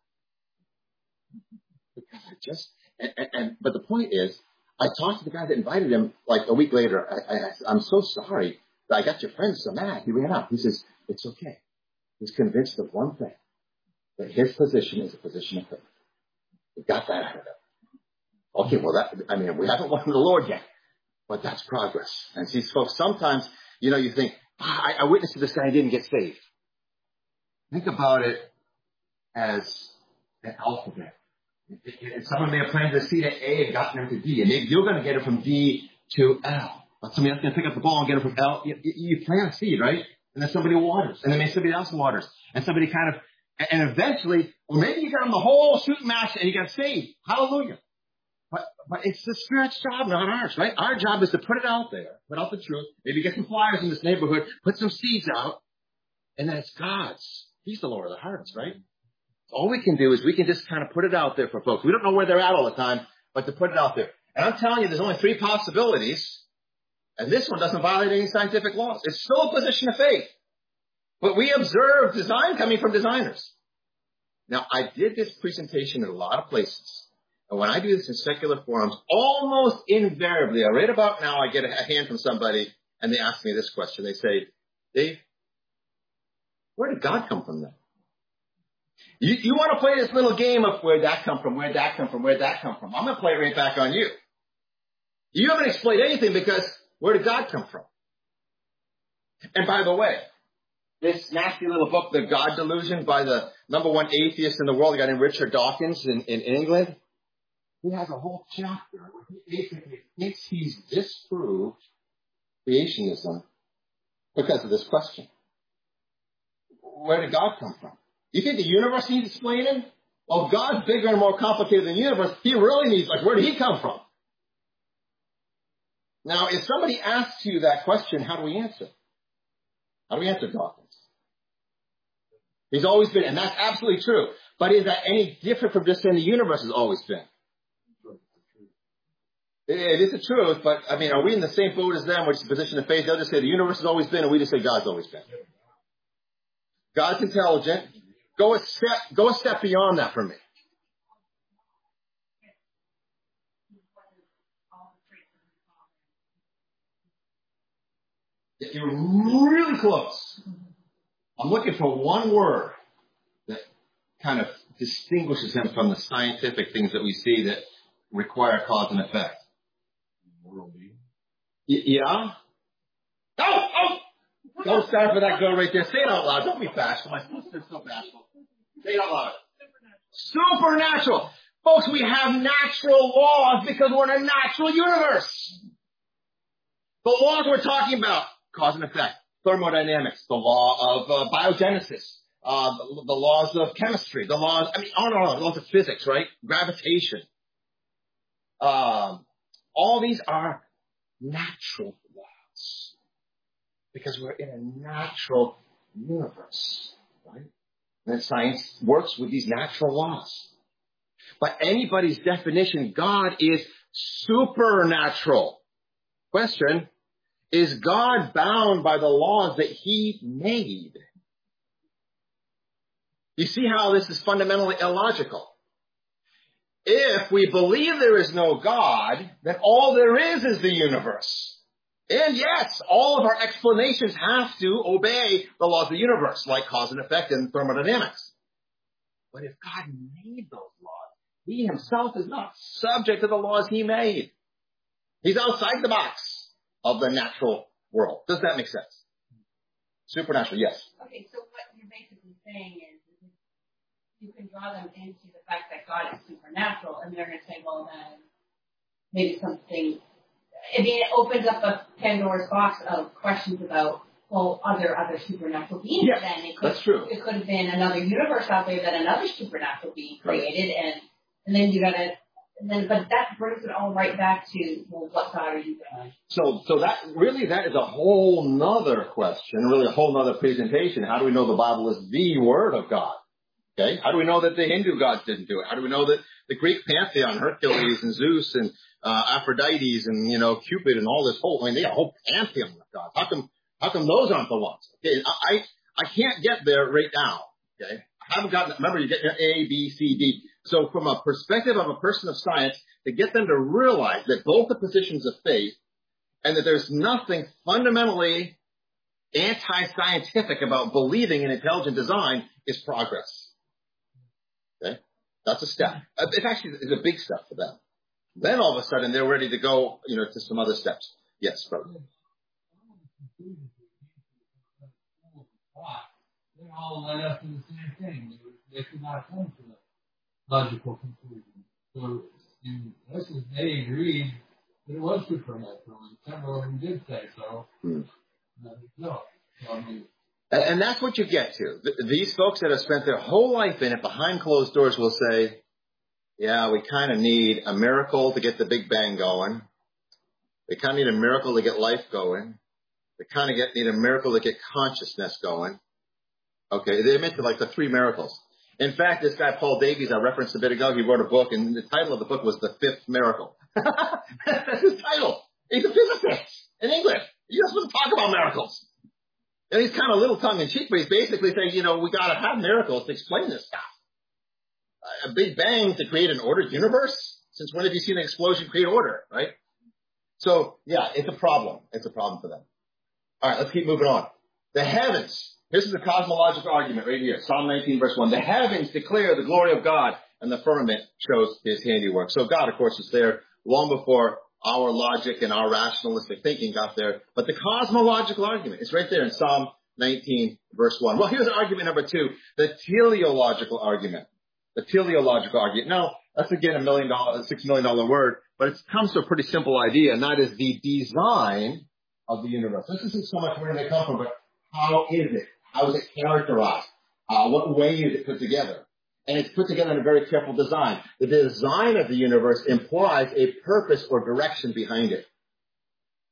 [SPEAKER 1] Because I just, and, and, and, but the point is, I talked to the guy that invited him like a week later. I, I, I'm so sorry that I got your friend so mad. He ran out. He says, it's okay. He's convinced of one thing, that his position is a position of faith. We got that out of it. Okay, well, that, I mean, we haven't won the Lord yet, but that's progress. And see, folks, sometimes, you know, you think, ah, I, I witnessed to this guy, didn't get saved. Think about it as an alphabet. And someone may have planted a seed at A and gotten them to D, and maybe you're going to get it from D to L. But somebody else is going to pick up the ball and get it from L. You, you plant a seed, right? And then somebody waters, and then maybe somebody else waters, and somebody kind of, and eventually, or maybe you got them the whole shooting match and you got saved. Hallelujah. But, but it's the Spirit's job, not ours, right? Our job is to put it out there, put out the truth, maybe get some flyers in this neighborhood, put some seeds out, and then it's God's. He's the Lord of the hearts, right? All we can do is we can just kind of put it out there for folks. We don't know where they're at all the time, but to put it out there. And I'm telling you, there's only three possibilities, and this one doesn't violate any scientific laws. It's still a position of faith. But we observe design coming from designers. Now, I did this presentation in a lot of places. And when I do this in secular forums, almost invariably, right about now, I get a hand from somebody, and they ask me this question. They say, Dave, where did God come from then? You, you want to play this little game of where'd that come from, where'd that come from, where'd that come from? I'm going to play it right back on you. You haven't explained anything because where did God come from? And by the way, this nasty little book, The God Delusion, by the number one atheist in the world, a guy named Richard Dawkins in, in England, he has a whole chapter where he basically thinks he's disproved creationism because of this question. Where did God come from? You think the universe needs explaining? Well, God's bigger and more complicated than the universe. He really needs, like, where did he come from? Now, if somebody asks you that question, how do we answer? How do we answer Dawkins? He's always been, and that's absolutely true. But is that any different from just saying the universe has always been? It is the truth, but I mean, are we in the same boat as them, which is the position of faith? They'll just say the universe has always been, and we just say God's always been. God's intelligent. Go a step, go a step beyond that for me. You're really close. I'm looking for one word that kind of distinguishes him from the scientific things that we see that require cause and effect. Y- yeah? Oh, oh! Don't start for that girl right there. Say it out loud. Don't be bashful. My sister's so bashful. Say it out loud. Supernatural. Folks, we have natural laws because we're in a natural universe. The laws we're talking about, cause and effect, thermodynamics, the law of uh, biogenesis, uh, the, the laws of chemistry, the laws, I mean, on and on, the laws of physics, right? Gravitation. Um, all these are natural laws because we're in a natural universe, right? And science works with these natural laws. By anybody's definition, God is supernatural. Question, is God bound by the laws that he made? You see how this is fundamentally illogical. If we believe there is no God, then all there is is the universe. And yes, all of our explanations have to obey the laws of the universe, like cause and effect and thermodynamics. But if God made those laws, he himself is not subject to the laws he made. He's outside the box of the natural world. Does that make sense? Supernatural, yes.
[SPEAKER 3] Okay, so what you're basically saying is, is you can draw them into the fact that God is supernatural, and they're going to say, well, then maybe something, I mean, it opens up a Pandora's box of questions about, well, are there other supernatural beings
[SPEAKER 1] yes,
[SPEAKER 3] then? It could,
[SPEAKER 1] that's true.
[SPEAKER 3] It could have been another universe out there that another supernatural being created,
[SPEAKER 1] right.
[SPEAKER 3] and and then you got to, and then, but that brings it all right back to, well, what God are you doing?
[SPEAKER 1] So, so that really, that is a whole nother question, really a whole nother presentation. How do we know the Bible is the Word of God? Okay. How do we know that the Hindu gods didn't do it? How do we know that the Greek pantheon, Hercules and Zeus and uh, Aphrodite and, you know, Cupid and all this whole, I mean, they got a whole pantheon of gods. How come, how come those aren't the ones? Okay. I, I can't get there right now. Okay. I haven't gotten, remember you get your A, B, C, D. So from a perspective of a person of science, to get them to realize that both the positions of faith and that there's nothing fundamentally anti-scientific about believing in intelligent design is progress. Okay? That's a step. It actually is a big step for them. Then all of a sudden they're ready to go, you know, to some other steps. Yes, brother.
[SPEAKER 5] They all led up to the same thing. They could not come to it. Logical conclusion. So, in essence, they agreed that it was supernatural, and several of them did say so. Hmm. No. So, I mean,
[SPEAKER 1] and, and that's what you get to. Th- these folks that have spent their whole life in it behind closed doors will say, yeah, we kind of need a miracle to get the Big Bang going. We kind of need a miracle to get life going. We kind of get need a miracle to get consciousness going. Okay, they admit to like the three miracles. In fact, this guy, Paul Davies, I referenced a bit ago, he wrote a book, and the title of the book was The Fifth Miracle. That's his title. He's a physicist in English. He doesn't talk about miracles. And he's kind of a little tongue-in-cheek, but he's basically saying, you know, we got to have miracles to explain this stuff. A Big Bang to create an ordered universe? Since when have you seen an explosion create order, right? So, yeah, it's a problem. It's a problem for them. All right, let's keep moving on. The heavens. This is a cosmological argument right here. Psalm nineteen, verse one. The heavens declare the glory of God, and the firmament shows his handiwork. So God, of course, is there long before our logic and our rationalistic thinking got there. But the cosmological argument is right there in Psalm nineteen, verse one. Well, here's argument number two, the teleological argument. The teleological argument. Now, that's again a million dollar, six million dollar word, but it comes to a pretty simple idea, and that is the design of the universe. This isn't so much where they come from, but how is it? How is it characterized? Uh, what way is it put together? And it's put together in a very careful design. The design of the universe implies a purpose or direction behind it.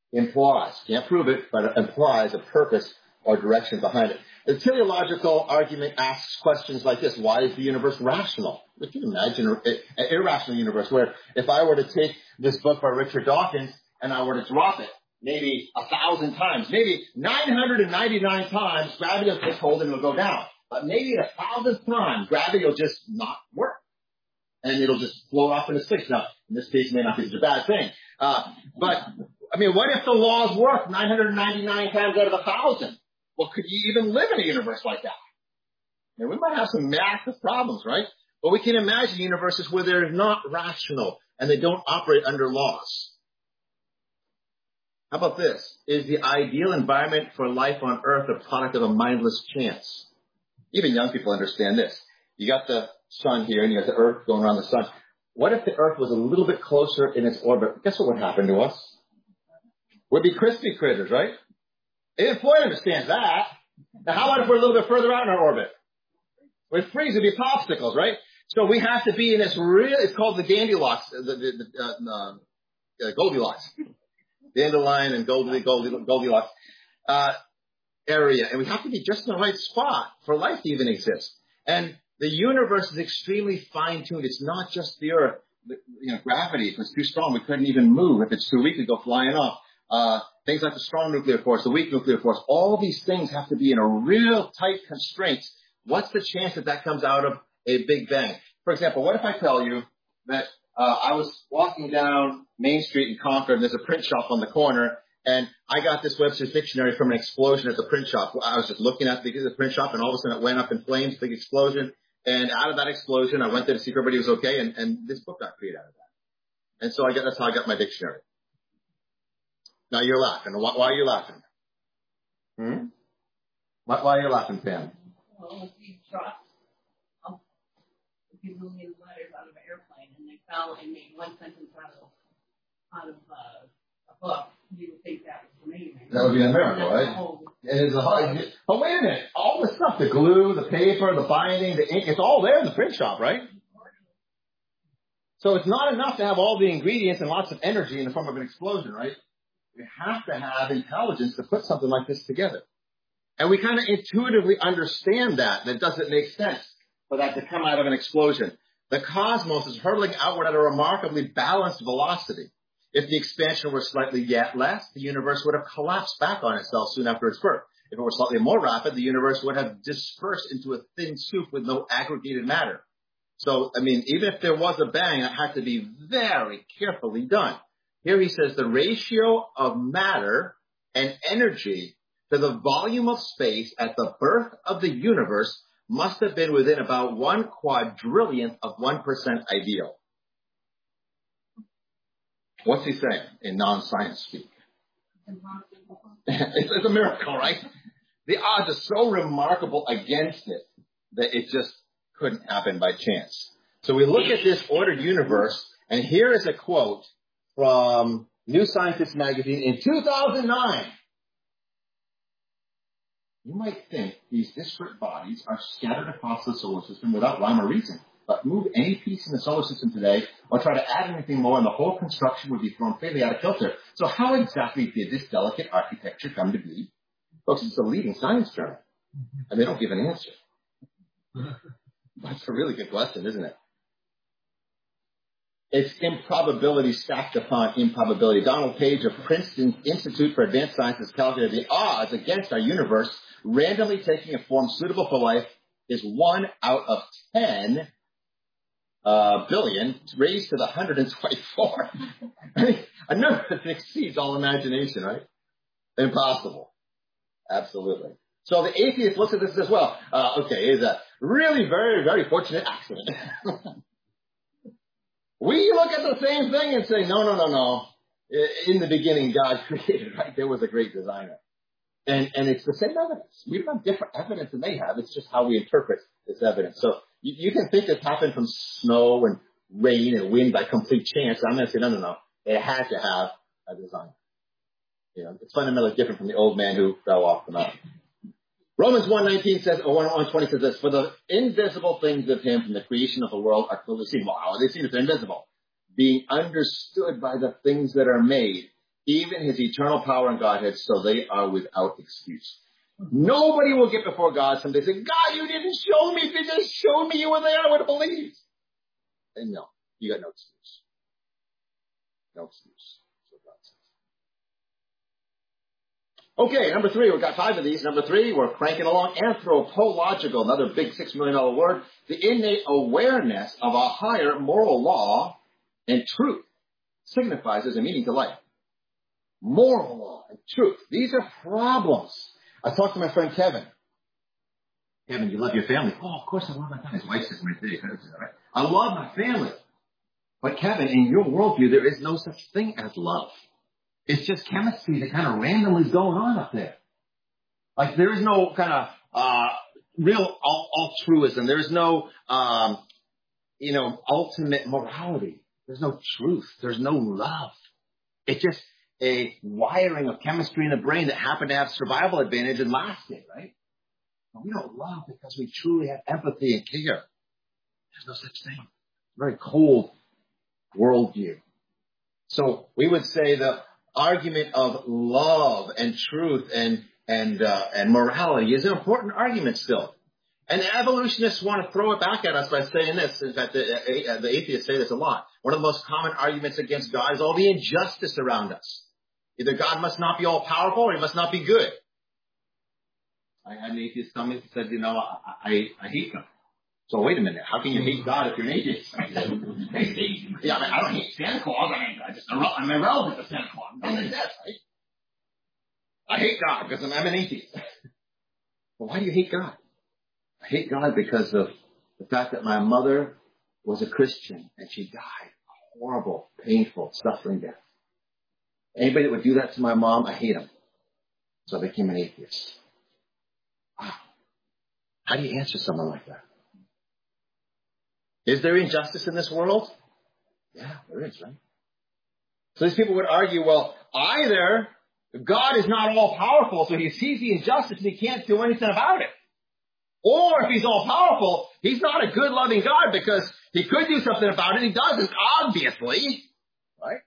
[SPEAKER 1] implies, can't prove it, but it implies a purpose or direction behind it. The teleological argument asks questions like this. Why is the universe rational? We can imagine an irrational universe where if I were to take this book by Richard Dawkins and I were to drop it maybe a thousand times, maybe nine hundred ninety-nine times, gravity will take hold and it'll go down. But maybe a thousandth time, gravity will just not work. And it'll just float off into space. Now, in this case, it may not be such a bad thing. Uh, but, I mean, what if the laws work nine hundred ninety-nine times out of a thousand? Well, could you even live in a universe like that? Now, we might have some massive problems, right? But we can imagine universes where they're not rational and they don't operate under laws. How about this? Is the ideal environment for life on Earth a product of a mindless chance? Even young people understand this. You got the sun here and you got the Earth going around the sun. What if the Earth was a little bit closer in its orbit? Guess what would happen to us? We'd be crispy critters, right? Even Floyd understands that. Now, how about if we're a little bit further out in our orbit? We'd freeze. We'd be popsicles, right? So we have to be in this real, it's called the Goldilocks, the, the, the uh, uh, Goldilocks. Dandelion and Goldie, Goldie, Goldilocks uh, area. And we have to be just in the right spot for life to even exist. And the universe is extremely fine-tuned. It's not just the Earth. The, you know, gravity, if it's too strong, we couldn't even move. If it's too weak, we'd go flying off. Uh, things like the strong nuclear force, the weak nuclear force, all these things have to be in a real tight constraints. What's the chance that that comes out of a Big Bang? For example, what if I tell you that uh, I was walking down Main Street in Concord, and there's a print shop on the corner, and I got this Webster's Dictionary from an explosion at the print shop. I was just looking at the, the print shop, and all of a sudden it went up in flames, big explosion. And out of that explosion, I went there to see if everybody was okay, and, and this book got created out of that. And so I got, that's how I got my dictionary. Now you're laughing. Why, why are you laughing? Hmm? Why, why are you laughing, Pam?
[SPEAKER 3] Well, if you dropped a few million letters out of an airplane and they fell and made one sentence out of, out of uh, a book, you would think that was amazing.
[SPEAKER 1] That would be a miracle, right? It is a hard. But wait a minute. All the stuff, the glue, the paper, the binding, the ink, it's all there in the print shop, right? So it's not enough to have all the ingredients and lots of energy in the form of an explosion, right? We have to have intelligence to put something like this together. And we kind of intuitively understand that. That doesn't make sense for that to come out of an explosion. The cosmos is hurtling outward at a remarkably balanced velocity. If the expansion were slightly yet less, the universe would have collapsed back on itself soon after its birth. If it were slightly more rapid, the universe would have dispersed into a thin soup with no aggregated matter. So, I mean, even if there was a bang, it had to be very carefully done. Here he says the ratio of matter and energy to the volume of space at the birth of the universe must have been within about one quadrillionth of one percent ideal. What's he saying in non-science speak? it's, it's a miracle, right? The odds are so remarkable against it that it just couldn't happen by chance. So we look at this ordered universe, and here is a quote from New Scientist magazine in two thousand nine. You might think these disparate bodies are scattered across the solar system without rhyme or reason. But move any piece in the solar system today or try to add anything more and the whole construction would be thrown fairly out of kilter. So how exactly did this delicate architecture come to be? Folks, it's a leading science journal, and they don't give an answer. That's a really good question, isn't it? It's improbability stacked upon improbability. Donald Page of Princeton Institute for Advanced Sciences calculated the odds against our universe randomly taking a form suitable for life is one out of ten uh, billion raised to the one hundred twenty-four. I mean, a number that exceeds all imagination, right? Impossible. Absolutely. So the atheist looks at this as well. Uh, okay, it's a really very, very fortunate accident. We look at the same thing and say, no, no, no, no. In the beginning, God created, right? There was a great designer. And, and it's the same evidence. We don't have different evidence than they have. It's just how we interpret this evidence. So you, you can think this happened from snow and rain and wind by complete chance. I'm going to say, no, no, no. It had to have a designer. You know, it's fundamentally different from the old man who fell off the mountain. Romans one nineteen says, or one twenty says this, for the invisible things of him from the creation of the world are clearly seen. Well, how are they seen if they're invisible? Being understood by the things that are made, even his eternal power and Godhead, so they are without excuse. Nobody will get before God someday and say, God, you didn't show me. If you just showed me you were there, I would have believed. And no, you got no excuse. No excuse. That's what God says. Okay, number three, we've got five of these. Number three, we're cranking along. Anthropological, another big six million dollar word. The innate awareness of a higher moral law and truth signifies as a meaning to life. Moral law and truth. These are problems. I talked to my friend Kevin. Kevin, you love your family? Oh, of course I love my family. His wife says right there. Right? I love my family. But Kevin, in your worldview, there is no such thing as love. It's just chemistry that kind of randomly is going on up there. Like there is no kind of uh real altruism. There's no, um, you know, ultimate morality. There's no truth. There's no love. It's just a wiring of chemistry in the brain that happened to have survival advantage and lasted, right? But we don't love because we truly have empathy and care. There's no such thing. Very cold worldview. So we would say the argument of love and truth and and uh, and morality is an important argument still. And the evolutionists want to throw it back at us by saying this. In fact, the, uh, the atheists say this a lot. One of the most common arguments against God is all the injustice around us. Either God must not be all-powerful or he must not be good. I had an atheist come in and said, you know, I, I, I hate God. So wait a minute. How can you hate God if you're an atheist? I said, yeah, I, mean, I don't hate Santa Claus. I mean, I just, I'm irrelevant to Santa Claus. I'm like that, right? I hate God because I'm, I'm an atheist. Well, why do you hate God? I hate God because of the fact that my mother was a Christian and she died a horrible, painful, suffering death. Anybody that would do that to my mom, I hate him. So I became an atheist. Wow. How do you answer someone like that? Is there injustice in this world? Yeah, there is, right? So these people would argue, well, either God is not all powerful, so he sees the injustice and he can't do anything about it. Or if he's all powerful, he's not a good loving God because he could do something about it. He doesn't, obviously. Right?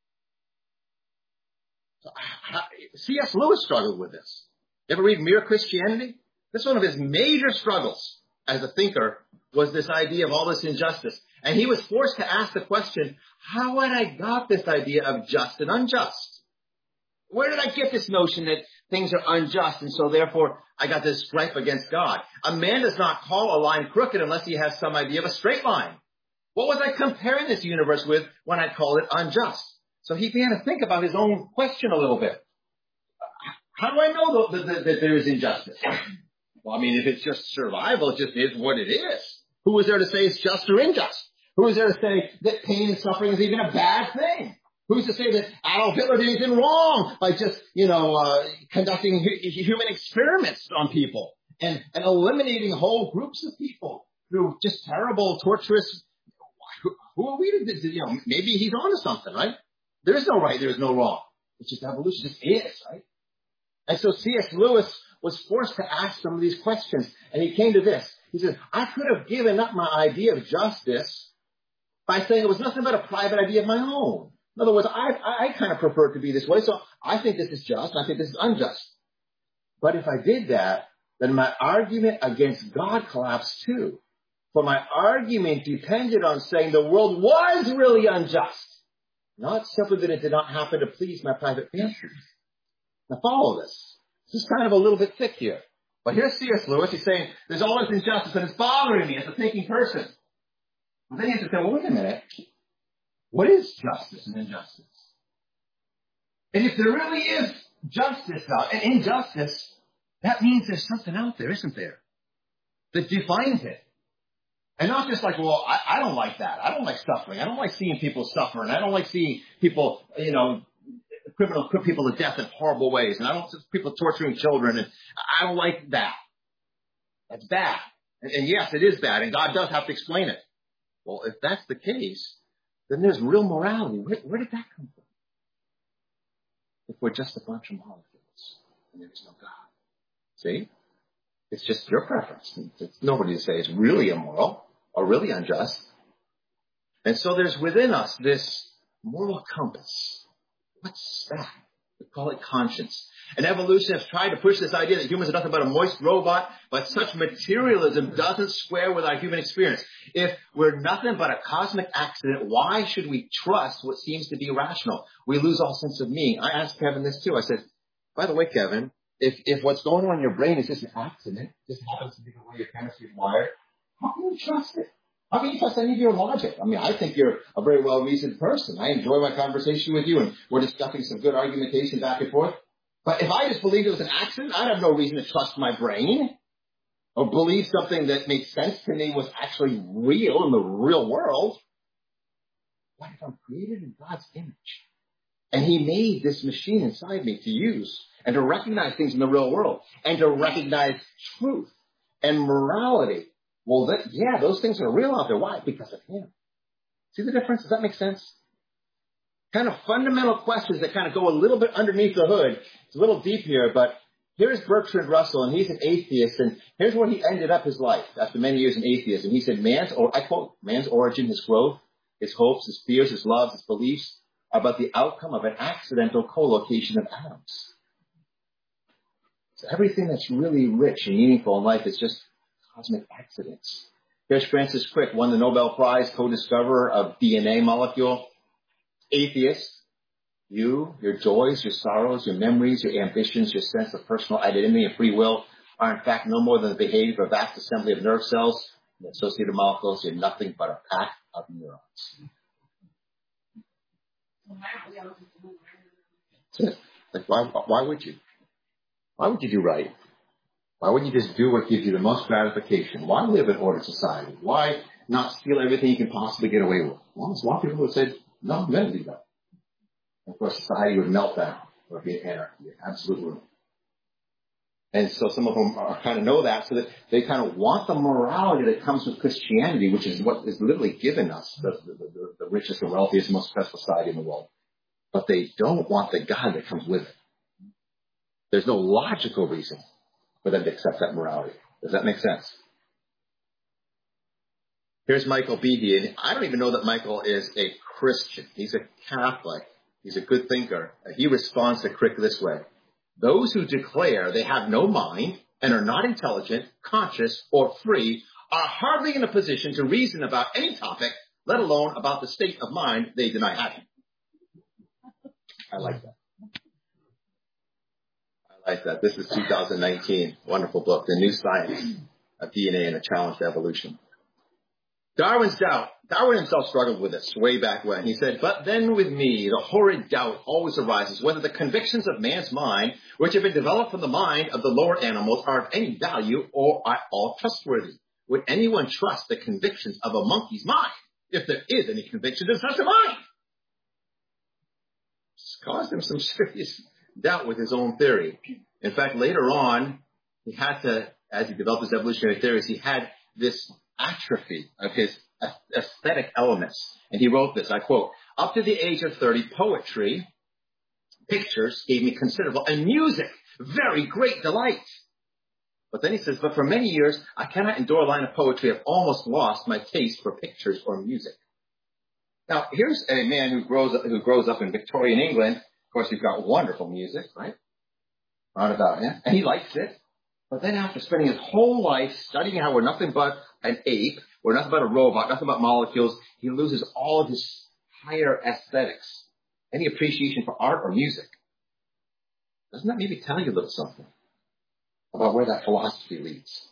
[SPEAKER 1] So, C S Lewis struggled with this. You ever read Mere Christianity? This is one of his major struggles as a thinker was this idea of all this injustice. And he was forced to ask the question, how had I got this idea of just and unjust? Where did I get this notion that things are unjust and so therefore I got this gripe against God? A man does not call a line crooked unless he has some idea of a straight line. What was I comparing this universe with when I called it unjust? So he began to think about his own question a little bit. How do I know that, that, that there is injustice? Well, I mean, if it's just survival, it just is what it is. Who is there to say it's just or unjust? Who is there to say that pain and suffering is even a bad thing? Who's to say that Adolf Hitler did anything wrong by just, you know, uh, conducting hu- human experiments on people and, and eliminating whole groups of people through just terrible, torturous. Who, who are we to, you know, maybe he's onto something, right? There is no right, there is no wrong. It's just evolution, it just is, right? And so C S Lewis was forced to ask some of these questions, and he came to this. He said, I could have given up my idea of justice by saying it was nothing but a private idea of my own. In other words, I, I, I kind of prefer it to be this way, so I think this is just, and I think this is unjust. But if I did that, then my argument against God collapsed too. For my argument depended on saying the world was really unjust, not simply that it did not happen to please my private fancies. Now follow this. This is kind of a little bit thick here. But here's C S Lewis. He's saying there's all this injustice and it's bothering me as a thinking person. And then he has to say, well, wait a minute. What is justice and injustice? And if there really is justice out and injustice, that means there's something out there, isn't there, that defines it. And not just like, well, I, I don't like that. I don't like suffering. I don't like seeing people suffer. And I don't like seeing people, you know, criminals put people to death in horrible ways. And I don't like people torturing children. And I don't like that. That's bad. And, and yes, it is bad. And God does have to explain it. Well, if that's the case, then there's real morality. Where, where did that come from? If we're just a bunch of molecules and there is no God. See? It's just your preference. It's nobody to say it's really immoral or really unjust. And so there's within us this moral compass. What's that? We call it conscience. And evolution has tried to push this idea that humans are nothing but a moist robot, but such materialism doesn't square with our human experience. If we're nothing but a cosmic accident, why should we trust what seems to be rational? We lose all sense of meaning. I asked Kevin this too. I said, by the way, Kevin, if, if what's going on in your brain is just an accident, just happens to be the way your chemistry is wired, how can you trust it? How can you trust any of your logic? I mean, I think you're a very well-reasoned person. I enjoy my conversation with you, and we're discussing some good argumentation back and forth. But if I just believed it was an accident, I'd have no reason to trust my brain or believe something that made sense to me was actually real in the real world. What if I'm created in God's image? And he made this machine inside me to use and to recognize things in the real world and to recognize truth and morality. Well, that, yeah, those things are real out there. Why? Because of him. See the difference? Does that make sense? Kind of fundamental questions that kind of go a little bit underneath the hood. It's a little deep here, but here's Bertrand Russell, and he's an atheist, and here's where he ended up his life after many years in atheism. He said, man's, or I quote, man's origin, his growth, his hopes, his fears, his loves, his beliefs are but the outcome of an accidental collocation of atoms. So everything that's really rich and meaningful in life is just cosmic accidents. Here's Francis Crick, won the Nobel Prize, co-discoverer of D N A molecule. Atheist, you, your joys, your sorrows, your memories, your ambitions, your sense of personal identity and free will are in fact no more than the behavior of a vast assembly of nerve cells and associated molecules. You're nothing but a pack of neurons. That's it. Like, why, why would you? Why would you do right? Why wouldn't you just do what gives you the most gratification? Why live in ordered society? Why not steal everything you can possibly get away with? Well, there's a lot of people who said, no, I'm going to do that. Of course, society would melt down or be an anarchy, absolute ruin. And so some of them are, kind of know that, so that they kind of want the morality that comes with Christianity, which is what is literally given us the, the, the, the richest, the wealthiest, most successful society in the world. But they don't want the God that comes with it. There's no logical reason for them to accept that morality. Does that make sense? Here's Michael Behe, and I don't even know that Michael is a Christian. He's a Catholic. He's a good thinker. He responds to Crick this way. Those who declare they have no mind and are not intelligent, conscious, or free are hardly in a position to reason about any topic, let alone about the state of mind they deny having. I like that. I like that. This is two thousand nineteen. Wonderful book, The New Science of D N A and a Challenge to Evolution. Darwin's doubt. Darwin himself struggled with this way back when. He said, but then with me, the horrid doubt always arises whether the convictions of man's mind, which have been developed from the mind of the lower animals, are of any value or are all trustworthy. Would anyone trust the convictions of a monkey's mind, if there is any conviction in such a mind? It's caused him some serious doubt with his own theory. In fact, later on, he had to, as he developed his evolutionary theories, he had this atrophy of his aesthetic elements. And he wrote this, I quote, up to the age of thirty, poetry, pictures gave me considerable, and music, very great delight. But then he says, but for many years, I cannot endure a line of poetry. I've almost lost my taste for pictures or music. Now, here's a man who grows up, who grows up in Victorian England. Of course, you've got wonderful music, right? Round about him. And he likes it. But then after spending his whole life studying how we're nothing but an ape, we're nothing but a robot, nothing but molecules, he loses all of his higher aesthetics, any appreciation for art or music. Doesn't that maybe tell you a little something about where that philosophy leads?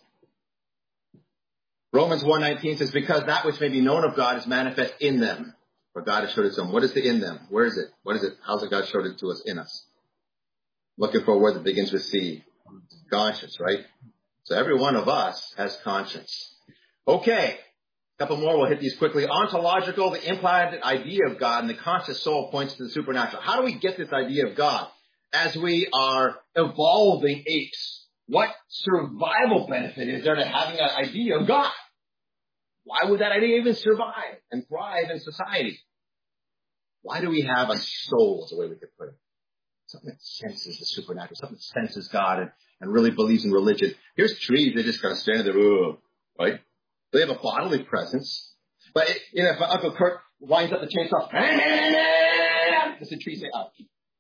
[SPEAKER 1] Romans one nineteen says, because that which may be known of God is manifest in them. For God has showed it to them. What is the in them? Where is it? What is it? How's it God showed it to us in us? Looking for a word that begins with C. Conscience, right? So every one of us has conscience. Okay. A couple more. We'll hit these quickly. Ontological, the implanted idea of God, and the conscious soul points to the supernatural. How do we get this idea of God? As we are evolving apes, what survival benefit is there to having an idea of God? Why would that idea even survive and thrive in society? Why do we have a soul, is the way we could put it? Something that senses the supernatural, something that senses God and, and really believes in religion. Here's trees, they just kind of stand there, oh, right? They have a bodily presence. But, it, you know, if Uncle Kurt winds up the chainsaw, does the tree say, oh,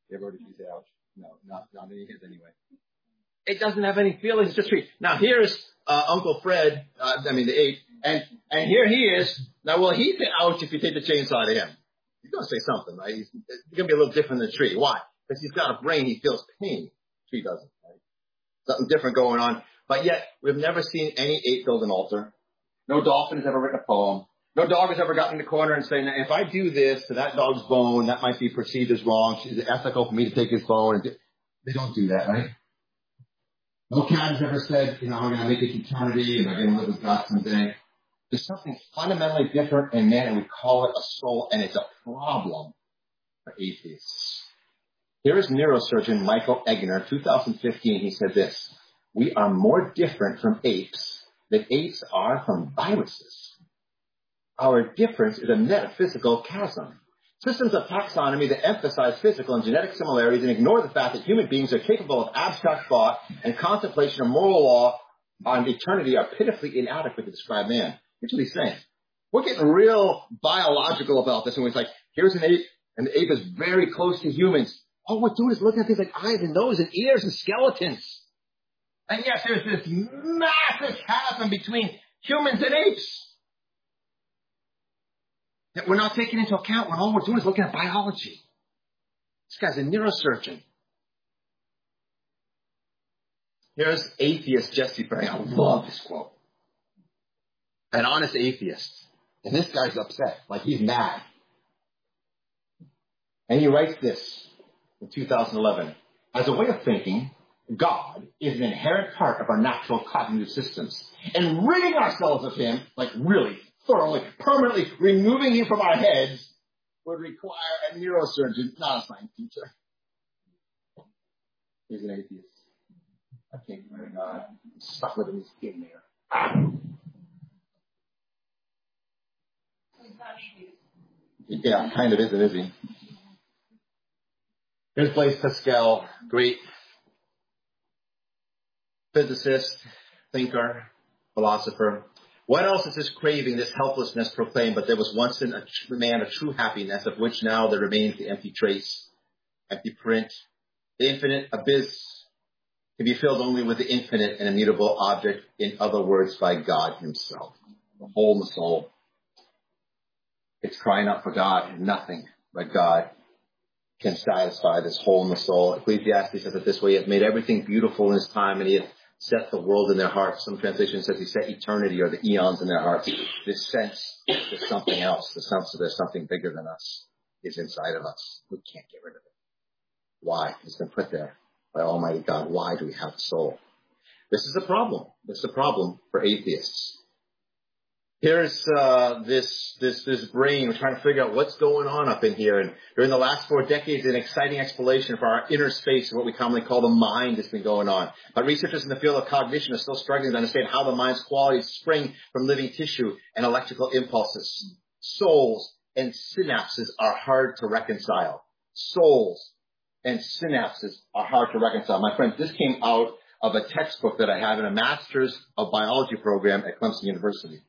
[SPEAKER 1] You ever heard a tree say ouch? No, not, not any his anyway. It doesn't have any feelings. It's just tree. Now here's uh, Uncle Fred, uh, I mean the ape, and, and here he is. Now will he say ouch if you take the chainsaw to him? He's going to say something, right? He's, he's going to be a little different than the tree. Why? Because he's got a brain. He feels pain. Tree doesn't, right? Something different going on. But yet, we've never seen any ape build an altar. No dolphin has ever written a poem. No dog has ever gotten in the corner and saying, if I do this to that dog's bone, that might be perceived as wrong. Is it ethical for me to take his bone? And do... They don't do that, right? No cat has ever said, you know, I'm going to make it eternity and I'm going to live with God someday. There's something fundamentally different in man, and we call it a soul, and it's a problem for atheists. Here is neurosurgeon Michael Egner, two thousand fifteen. He said this: we are more different from apes than apes are from viruses. Our difference is a metaphysical chasm. Systems of taxonomy that emphasize physical and genetic similarities and ignore the fact that human beings are capable of abstract thought and contemplation of moral law on eternity are pitifully inadequate to describe man. Here's what he's saying. We're getting real biological about this, and we're like, here's an ape, and the ape is very close to humans. All we're doing is looking at things like eyes and nose and ears and skeletons. And yes, there's this massive chasm between humans and apes that we're not taking into account when all we're doing is looking at biology. This guy's a neurosurgeon. Here's atheist Jesse Perry. I love this quote. An honest atheist. And this guy's upset. Like he's mad. And he writes this in two thousand eleven. As a way of thinking, God is an inherent part of our natural cognitive systems. And ridding ourselves of him, like really, thoroughly, permanently removing him from our heads, would require a neurosurgeon, not a science teacher. He's an atheist. I can't get rid of God. I'm stuck with him. He's in there. Ah. Yeah, kind of isn't, is he? Here's Blaise Pascal, great physicist, thinker, philosopher. What else is this craving, this helplessness proclaimed? But there was once in a tr- man a true happiness, of which now there remains the empty trace, empty print. The infinite abyss can be filled only with the infinite and immutable object, in other words, by God himself. The hole in the soul. It's crying out for God, and nothing but God can satisfy this hole in the soul. Ecclesiastes says it this way: he hath made everything beautiful in his time, and he hath set the world in their hearts. Some translation says he set eternity or the eons in their hearts. This sense there's something else. The sense that there's something bigger than us is inside of us. We can't get rid of it. Why? It's been put there by Almighty God. Why do we have a soul? This is a problem. This is a problem for atheists. Here's uh, this this this brain. We're trying to figure out what's going on up in here. And during the last four decades, an exciting exploration for our inner space, what we commonly call the mind, has been going on. But researchers in the field of cognition are still struggling to understand how the mind's qualities spring from living tissue and electrical impulses. Souls and synapses are hard to reconcile. Souls and synapses are hard to reconcile. My friends, this came out of a textbook that I have in a Master's of Biology program at Clemson University.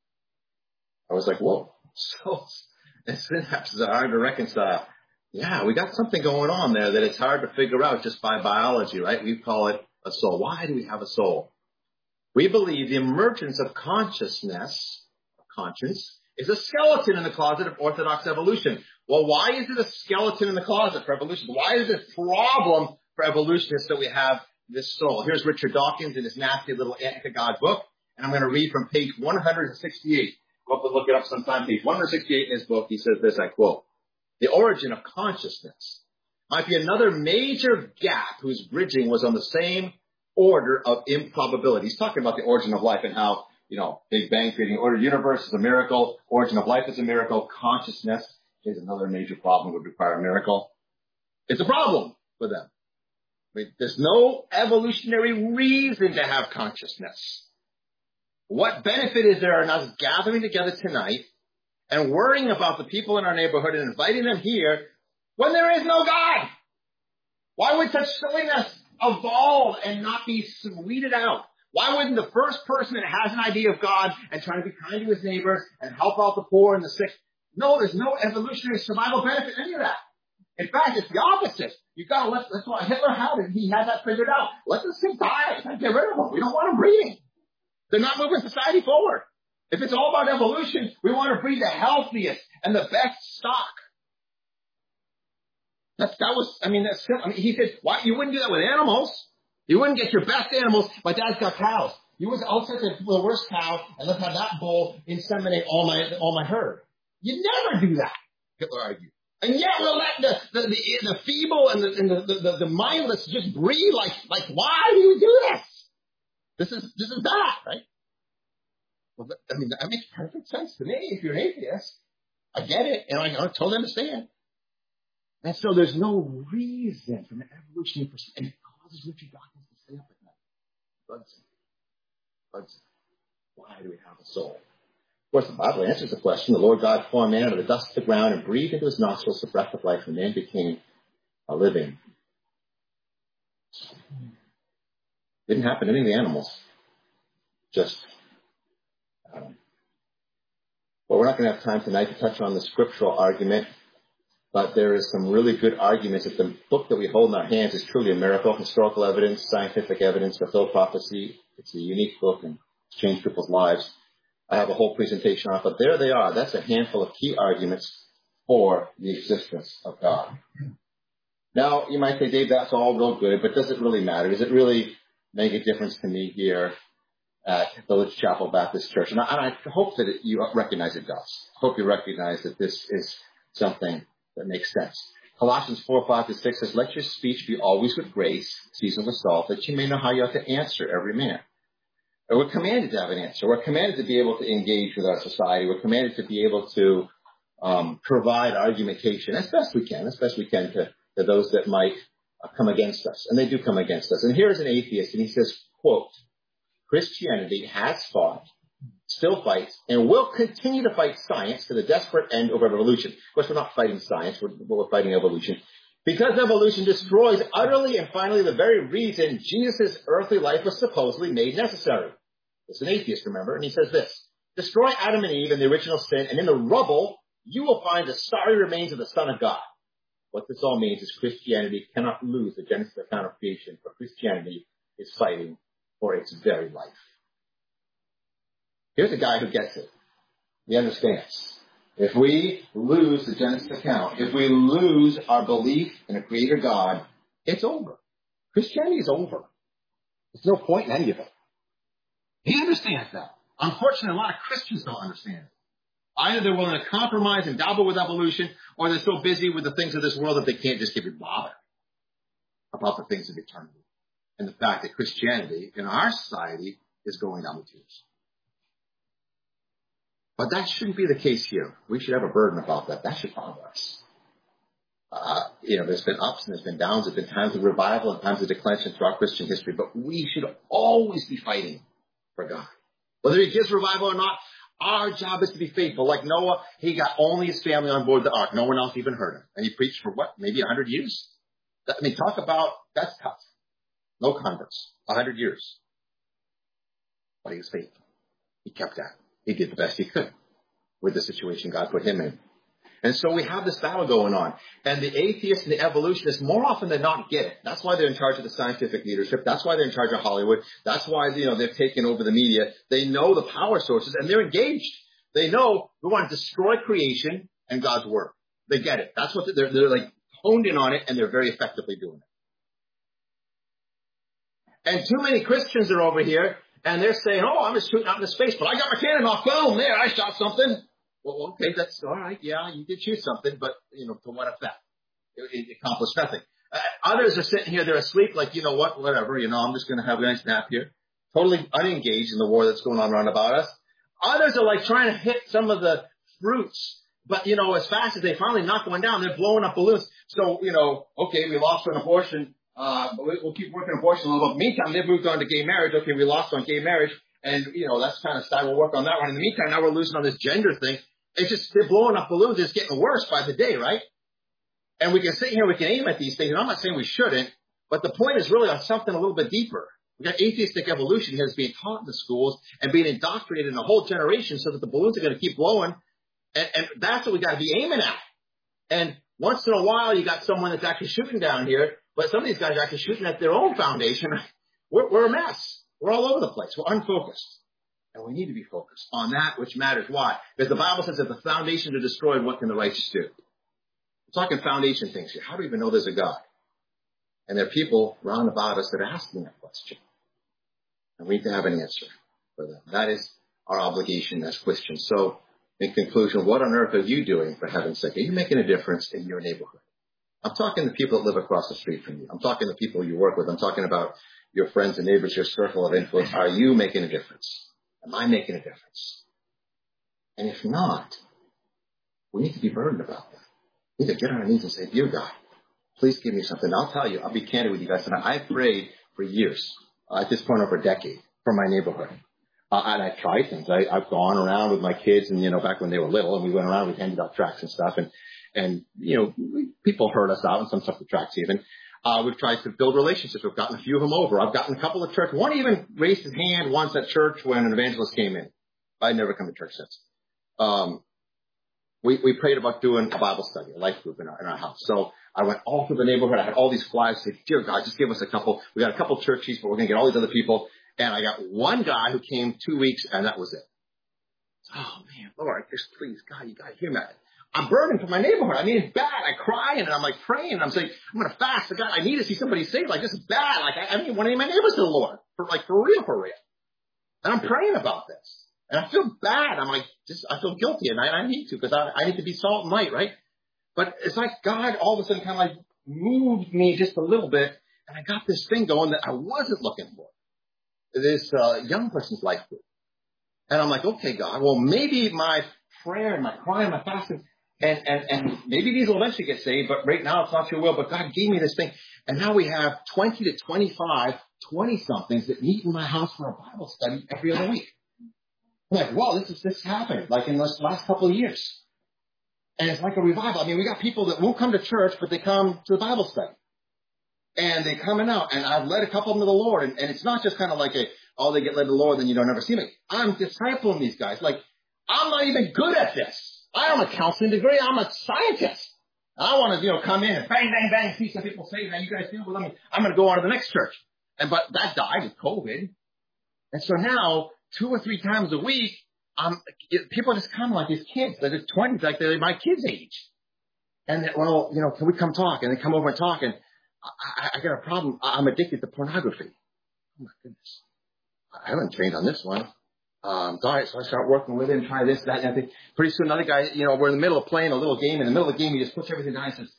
[SPEAKER 1] I was like, whoa, souls and synapses are hard to reconcile. Yeah, we got something going on there that it's hard to figure out just by biology, right? We call it a soul. Why do we have a soul? We believe the emergence of consciousness, conscience, is a skeleton in the closet of orthodox evolution. Well, why is it a skeleton in the closet for evolution? Why is it a problem for evolutionists that we have this soul? Here's Richard Dawkins in his nasty little Anti-God book, and I'm going to read from page one hundred sixty-eight. Go up and look it up sometime. Page one hundred sixty-eight in his book, he says this, I quote, "The origin of consciousness might be another major gap whose bridging was on the same order of improbability." He's talking about the origin of life and how, you know, Big Bang creating order of the universe is a miracle. Origin of life is a miracle. Consciousness is another major problem, would require a miracle. It's a problem for them. I mean, there's no evolutionary reason to have consciousness. What benefit is there in us gathering together tonight and worrying about the people in our neighborhood and inviting them here when there is no God? Why would such silliness evolve and not be weeded out? Why wouldn't the first person that has an idea of God and trying to be kind to his neighbors and help out the poor and the sick? No, there's no evolutionary survival benefit in any of that. In fact, it's the opposite. You gotta let, that's why Hitler had it. He had that figured out. Let the sick die. Get rid of them. We don't want them breeding. They're not moving society forward. If it's all about evolution, we want to breed the healthiest and the best stock. That's, that was, I mean, that's, I mean, he said, why, you wouldn't do that with animals. You wouldn't get your best animals. My dad's got cows. You was, I'll take the, the worst cow and let's have that bull inseminate all my, all my herd. You'd never do that, Hitler argued. And yet we'll let the, the, the, the feeble and, the, and the, the, the mindless just breed like, like, why do you do this? This is, this is that, right? Well, I mean, that makes perfect sense to me. If you're an atheist, I get it, and I, I totally understand. And so there's no reason from an evolutionary perspective. And it causes Richard Dawkins to stay up at night. Hudson. Hudson. Why do we have a soul? Of course, the Bible answers the question. The Lord God formed man out of the dust of the ground and breathed into his nostrils the breath of life, and man became a living. Didn't happen to any of the animals. Just, um, well, we're not going to have time tonight to touch on the scriptural argument, but there is some really good arguments that the book that we hold in our hands is truly a miracle. Historical evidence, scientific evidence, fulfilled prophecy. It's a unique book and it's changed people's lives. I have a whole presentation on it, but there they are. That's a handful of key arguments for the existence of God. Now, you might say, Dave, that's all real good, but does it really matter? Does it really make a difference to me here at Village Chapel Baptist Church? And I, and I hope that it, you recognize it does. I hope you recognize that this is something that makes sense. Colossians four, five to six says, let your speech be always with grace, seasoned with salt, that you may know how you ought to answer every man. And we're commanded to have an answer. We're commanded to be able to engage with our society. We're commanded to be able to um, provide argumentation as best we can, as best we can to, to those that might uh, come against us. And they do come against us. And here's an atheist, and he says, quote, Christianity has fought, still fights, and will continue to fight science to the desperate end of evolution. Of course, we're not fighting science. We're, we're fighting evolution. Because evolution destroys utterly and finally the very reason Jesus' earthly life was supposedly made necessary. It's an atheist, remember, and he says this, destroy Adam and Eve and the original sin, and in the rubble, you will find the sorry remains of the Son of God. What this all means is Christianity cannot lose the Genesis account of creation, for Christianity is fighting for its very life. Here's a guy who gets it. He understands. If we lose the Genesis account, if we lose our belief in a creator God, it's over. Christianity is over. There's no point in any of it. He understands that. Unfortunately, a lot of Christians don't understand it. Either they're willing to compromise and dabble with evolution, or they're so busy with the things of this world that they can't just give a bother about the things of eternity. And the fact that Christianity in our society is going down the tubes. But that shouldn't be the case here. We should have a burden about that. That should bother us. Uh, you know, there's been ups and there's been downs. There's been times of revival and times of declension throughout Christian history. But we should always be fighting for God. Whether he gives revival or not, our job is to be faithful. Like Noah, he got only his family on board the ark. No one else even heard him. And he preached for what? Maybe a hundred years? I mean, talk about, that's tough. No converts. A hundred years. But he was faithful. He kept at it. He did the best he could with the situation God put him in. And so we have this battle going on. And the atheists and the evolutionists more often than not get it. That's why they're in charge of the scientific leadership. That's why they're in charge of Hollywood. That's why, you know, they've taken over the media. They know the power sources and they're engaged. They know we want to destroy creation and God's word. They get it. That's what they're, they're like honed in on it, and they're very effectively doing it. And too many Christians are over here and they're saying, oh, I'm just shooting out into space, but I got my cannon off. Boom, there, I shot something. Well, okay, that's all right. Yeah, you did shoot something, but, you know, to what effect? It, it accomplished nothing. Uh, others are sitting here, they're asleep, like, you know what, whatever, you know, I'm just going to have a nice nap here. Totally unengaged in the war that's going on around about us. Others are like trying to hit some of the fruits, but, you know, as fast as they finally knock one down, they're blowing up balloons. So, you know, okay, we lost an abortion. Uh, we'll keep working abortion a little bit. Meantime, they've moved on to gay marriage. Okay, we lost on gay marriage. And, you know, that's kind of style. We'll work on that one. In the meantime, now we're losing on this gender thing. It's just, they're blowing up balloons. It's getting worse by the day, right? And we can sit here, we can aim at these things. And I'm not saying we shouldn't, but the point is really on something a little bit deeper. We got atheistic evolution here that's being taught in the schools and being indoctrinated in a whole generation so that the balloons are going to keep blowing. And, and that's what we got to be aiming at. And Once in a while, you got someone that's actually shooting down here, but some of these guys are actually shooting at their own foundation. We're, we're a mess. We're all over the place. We're unfocused. And we need to be focused on that which matters. Why? Because the Bible says that the foundation is destroyed, what can the righteous do? We're talking foundation things here. How do we even know there's a God? And there are people round about us that are asking that question. And we need to have an answer for them. That is our obligation as Christians. So, in conclusion, what on earth are you doing, for heaven's sake? Are you making a difference in your neighborhood? I'm talking to people that live across the street from you. I'm talking to people you work with. I'm talking about your friends and neighbors, your circle of influence. Are you making a difference? Am I making a difference? And if not, we need to be burdened about that. We need to get on our knees and say, dear God, please give me something. I'll tell you, I'll be candid with you guys. And I prayed for years, uh, at this point over a decade, for my neighborhood. Uh, and I've tried things. I, I've gone around with my kids, and, you know, back when they were little, and we went around, we handed out tracts and stuff. And, and you know, we, people heard us out, and some stuff the tracts even. Uh, we've tried to build relationships. We've gotten a few of them over. I've gotten a couple of church. One even raised his hand once at church when an evangelist came in. I'd never come to church since. Um, we, we prayed about doing a Bible study, a life group in our, in our house. So I went all through the neighborhood. I had all these flyers. I said, dear God, just give us a couple. We got a couple churches, but we're going to get all these other people. And I got one guy who came two weeks, and that was it. Oh, man, Lord, just please, God, you got to hear me. I'm burdened for my neighborhood. I mean, it's bad. I cry, and I'm like praying, and I'm saying, I'm going to fast. God, I need to see somebody saved. Like, this is bad. Like, I, I need one of my neighbors to the Lord. For, like, for real, for real. And I'm praying about this. And I feel bad. I'm like, just, I feel guilty, and I, I need to, because I, I need to be salt and light, right? But it's like God all of a sudden kind of like moved me just a little bit, and I got this thing going that I wasn't looking for. This uh, young person's life group. And I'm like, okay, God, well, maybe my prayer and my crying, my fasting, and, and, and maybe these will eventually get saved, but right now it's not your will. But God gave me this thing. And now we have twenty to twenty-five, twenty-somethings that meet in my house for a Bible study every other week. I'm like, wow, this is this happened like in the last couple of years. And it's like a revival. I mean, we got people that won't come to church, but they come to the Bible study. And they coming out, and I've led a couple of them to the Lord, and, and it's not just kind of like a, oh, they get led to the Lord, then you don't ever see me. I'm discipling these guys. Like, I'm not even good at this. I am a counseling degree. I'm a scientist. I want to, you know, come in and bang, bang, bang, see some people say, man, you guys deal with them. I'm going to go on to the next church. And but that died with COVID. And so now, two or three times a week, um, it, people just come like these kids. They're twenties, like they're my kids' age. And, they, well, you know, can we come talk? And they come over and talk, and I, I got a problem. I'm addicted to pornography. Oh, my goodness. I haven't trained on this one. Um, all right, so I start working with him, try this, that, and everything. Pretty soon, another guy, you know, we're in the middle of playing a little game. In the middle of the game, he just puts everything down and says,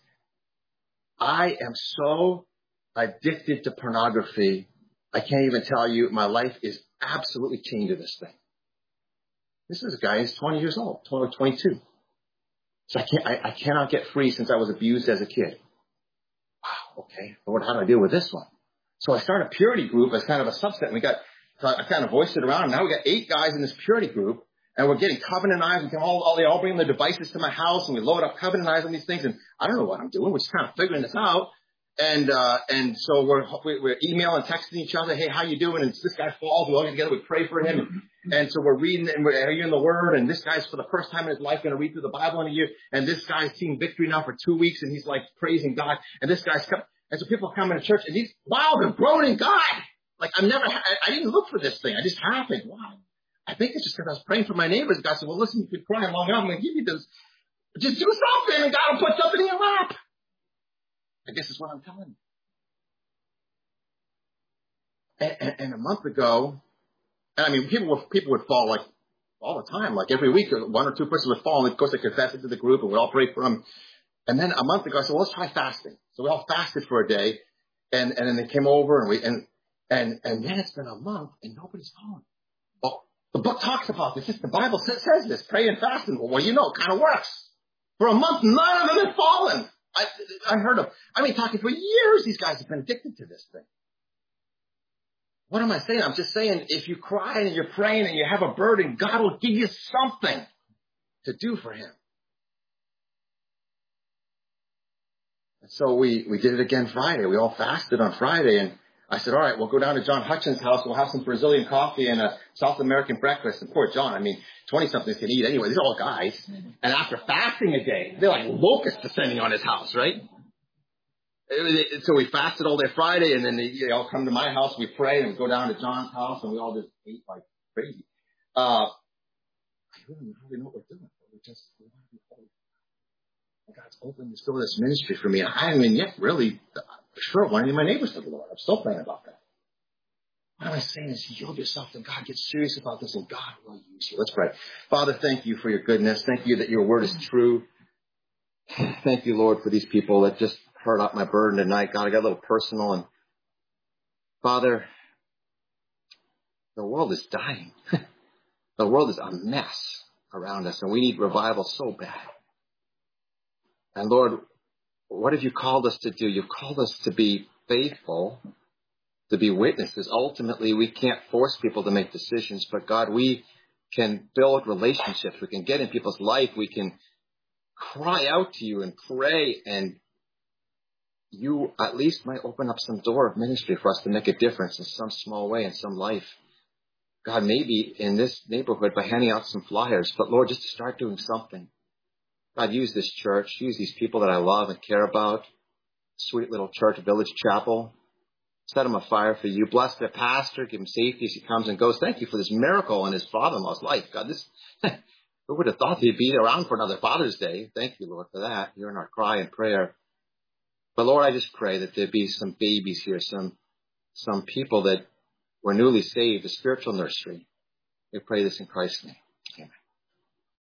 [SPEAKER 1] I am so addicted to pornography, I can't even tell you, my life is absolutely chained to this thing. This is a guy who's twenty years old, twenty-two. So I can't, I, I cannot get free since I was abused as a kid. Wow, okay, Lord, how do I deal with this one? So I started a purity group as kind of a subset, and we got, so I kind of voiced it around, and now we got eight guys in this purity group, and we're getting covenant knives, and all, all, they all bring their devices to my house, and we load up covenant knives on these things, and I don't know what I'm doing, we're just kind of figuring this out, and, uh, and so we're, we're emailing, texting each other, hey, how you doing, and this guy falls, we all get together, we pray for him, and, and so we're reading, and we're, are you in the Word, and this guy's for the first time in his life going to read through the Bible in a year, and this guy's seen victory now for two weeks, and he's like praising God, and this guy's come, and so people come into church, and these, wow, they're growing in God. Like, I've never, I, I didn't look for this thing. I just happened. Wow. I think it's just because I was praying for my neighbors. God said, well, listen, you've been crying long enough. I'm going to give you this. Just do something, and God will put something in your lap. I guess that's what I'm telling you. And, and, and a month ago, and I mean, people would, people would fall like all the time. Like every week, one or two persons would fall. And of course, they confess it to the group, and we'd all pray for them. And then a month ago, I said, well, let's try fasting. So we all fasted for a day. And, and then they came over, and we, and, And and then it's been a month and nobody's fallen. Well, the book talks about this. The Bible says, says this, pray and fast. Well, well, you know, it kind of works. For a month, none of them have fallen. I, I heard of, I mean, talking for years, these guys have been addicted to this thing. What am I saying? I'm just saying, if you cry and you're praying and you have a burden, God will give you something to do for him. And so we, we did it again Friday. We all fasted on Friday, and I said, all right, we'll go down to John Hutchins' house. We'll have some Brazilian coffee and a South American breakfast. And poor John, I mean, twenty-somethings can eat anyway. These are all guys. And after fasting a day, they're like locusts descending on his house, right? So we fasted all day Friday, and then they, they all come to my house. We pray, and we go down to John's house, and we all just ate like crazy. Uh, I really don't really know what we're doing. We're just, we want to be holy. God's opened this door, this ministry for me. I haven't yet really, sure, want any of my neighbors to the Lord. I'm still praying about that. What am I saying is yield yourself to God. Get serious about this, and God will use you. Let's pray. Father, thank you for your goodness. Thank you that your word is true. Thank you, Lord, for these people that just heard out my burden tonight. God, I got a little personal. And Father, the world is dying. The world is a mess around us, and we need revival so bad. And Lord, what have you called us to do? You've called us to be faithful, to be witnesses. Ultimately, we can't force people to make decisions, but God, we can build relationships. We can get in people's life. We can cry out to you and pray, and you at least might open up some door of ministry for us to make a difference in some small way in some life. God, maybe in this neighborhood by handing out some flyers, but Lord, just to start doing something. God, use this church, use these people that I love and care about. Sweet little church, Village Chapel. Set them afire for you. Bless their pastor, give him safety as he comes and goes. Thank you for this miracle in his father-in-law's life. God, this, who would have thought he'd be around for another Father's Day? Thank you, Lord, for that. You're in our cry and prayer. But Lord, I just pray that there be some babies here, some, some people that were newly saved, a spiritual nursery. We pray this in Christ's name.